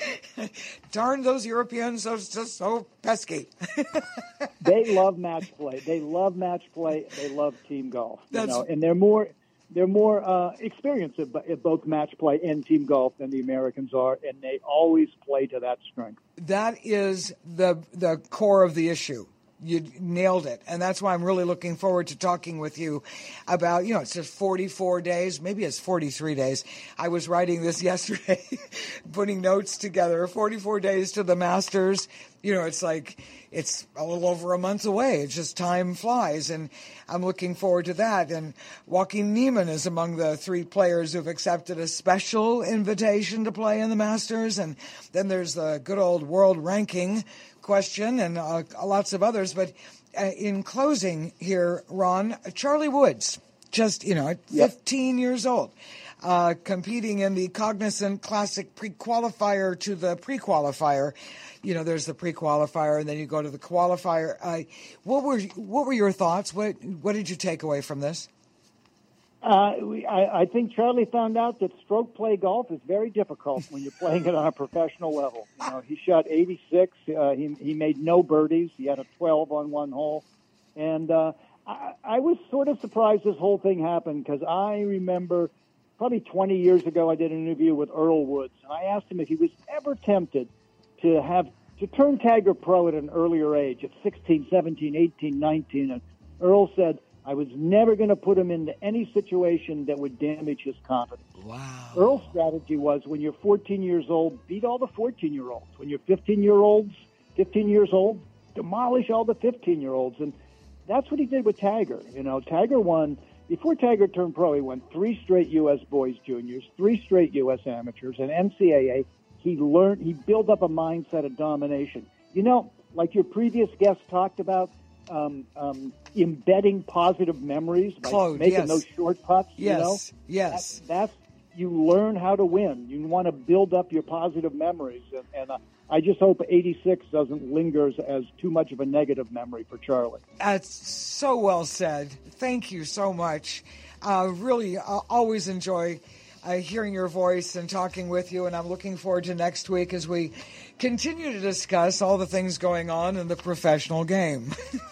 S3: Darn those Europeans, those just so pesky.
S16: They love match play. They love match play. They love team golf. You
S3: That's-
S16: know, and they're more they're more uh, experienced at, at both match play and team golf than the Americans are, and they always play to that strength.
S3: That is the the core of the issue. You nailed it. And that's why I'm really looking forward to talking with you about, you know, it's just forty-four days, maybe it's forty-three days. I was writing this yesterday, putting notes together, forty-four days to the Masters. You know, it's like, it's a little over a month away. It's just time flies. And I'm looking forward to that. And Joaquin Niemann is among the three players who've accepted a special invitation to play in the Masters. And then there's the good old world ranking question and uh, lots of others. But uh, in closing here, Ron, Charlie Woods, just, you know, at fifteen yep. years old, uh, competing in the Cognizant Classic pre-qualifier to the pre-qualifier. You know, there's the pre-qualifier, and then you go to the qualifier. Uh, what were what were your thoughts? What what did you take away from this?
S16: Uh, we, I, I think Charlie found out that stroke play golf is very difficult when you're playing it on a professional level. You know, he shot eighty-six. Uh, he he made no birdies. He had a twelve on one hole, and uh, I, I was sort of surprised this whole thing happened because I remember probably twenty years ago I did an interview with Earl Woods, and I asked him if he was ever tempted to have to turn Tiger pro at an earlier age, at sixteen, seventeen, eighteen, nineteen, and Earl said, I was never going to put him into any situation that would damage his confidence.
S3: Wow.
S16: Earl's strategy was when you're fourteen years old, beat all the fourteen-year-olds. When you're fifteen-year-olds, fifteen years old, demolish all the fifteen-year-olds. And that's what he did with Tiger. You know, Tiger won, before Tiger turned pro, he won three straight U S Boys Juniors, three straight U S Amateurs, and N C A A. He learned, he built up a mindset of domination. You know, like your previous guest talked about, um, um, embedding positive memories by
S3: Claude,
S16: making
S3: yes.
S16: those short putts.
S3: Yes,
S16: you know?
S3: yes.
S16: That, that's, you learn how to win. You want to build up your positive memories. And, and uh, I just hope eighty-six doesn't linger as too much of a negative memory for Charlie.
S3: That's so well said. Thank you so much. Uh, really, uh, always enjoy Uh, hearing your voice and talking with you, and I'm looking forward to next week as we continue to discuss all the things going on in the professional game.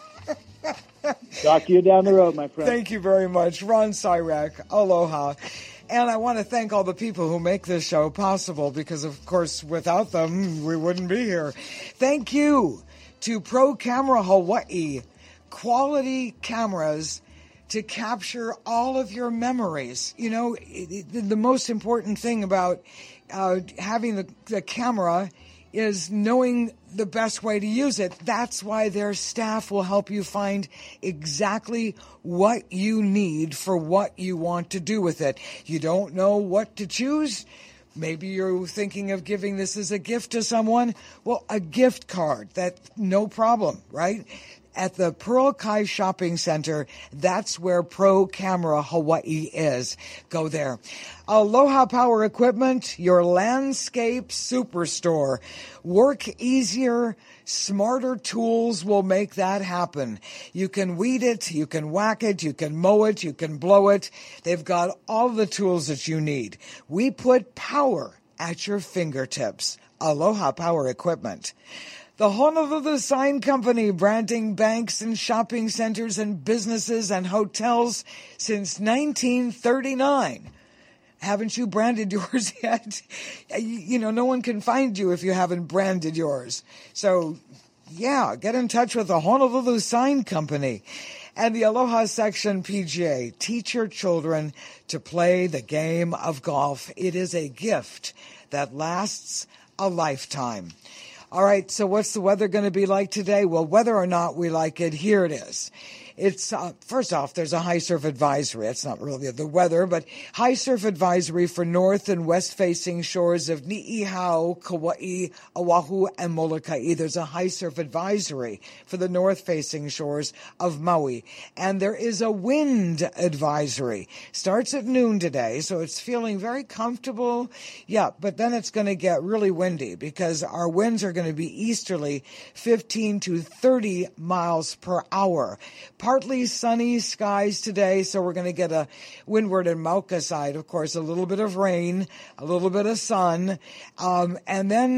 S16: Talk to you down the road, my friend.
S3: Thank you very much. Ron Sirak, aloha. And I want to thank all the people who make this show possible because, of course, without them, we wouldn't be here. Thank you to Pro Camera Hawaii, quality cameras to capture all of your memories. You know, it, it, the most important thing about uh, having the, the camera is knowing the best way to use it. That's why their staff will help you find exactly what you need for what you want to do with it. You don't know what to choose? Maybe you're thinking of giving this as a gift to someone. Well, a gift card, that's no problem, right? At the Pearl Kai Shopping Center, that's where Pro Camera Hawaii is. Go there. Aloha Power Equipment, your landscape superstore. Work easier, smarter tools will make that happen. You can weed it, you can whack it, you can mow it, you can blow it. They've got all the tools that you need. We put power at your fingertips. Aloha Power Equipment. The Honolulu Sign Company, branding banks and shopping centers and businesses and hotels since nineteen thirty-nine. Haven't you branded yours yet? You know, no one can find you if you haven't branded yours. So, yeah, get in touch with the Honolulu Sign Company. And the Aloha Section P G A. Teach your children to play the game of golf. It is a gift that lasts a lifetime. All right, so what's the weather going to be like today? Well, whether or not we like it, here it is. It's, uh, first off, there's a high surf advisory. It's not really the weather, but high surf advisory for north and west facing shores of Ni'ihau, Kauai, Oahu, and Molokai. There's a high surf advisory for the north facing shores of Maui. And there is a wind advisory. Starts at noon today, so it's feeling very comfortable. Yeah, but then it's going to get really windy because our winds are going to be easterly, fifteen to thirty miles per hour. Partly sunny skies today, so we're going to get a windward and Mauka side, of course, a little bit of rain, a little bit of sun, um, and then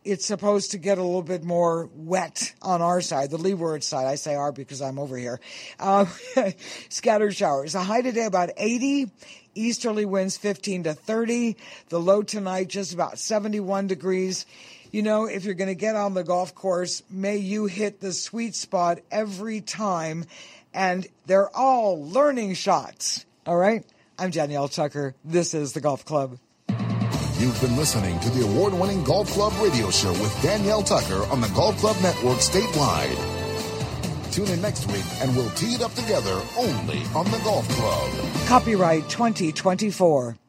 S3: it's supposed to get a little bit more wet on our side, the leeward side. I say our because I'm over here. Uh, scattered showers. A high today about eighty. Easterly winds fifteen to thirty. The low tonight just about seventy-one degrees. You know, if you're going to get on the golf course, may you hit the sweet spot every time. And they're all learning shots. All right? I'm Danielle Tucker. This is The Golf Club.
S1: You've been listening to the award-winning Golf Club radio show with Danielle Tucker on the Golf Club Network statewide. Tune in next week and we'll tee it up together only on the Golf Club.
S3: Copyright twenty twenty-four.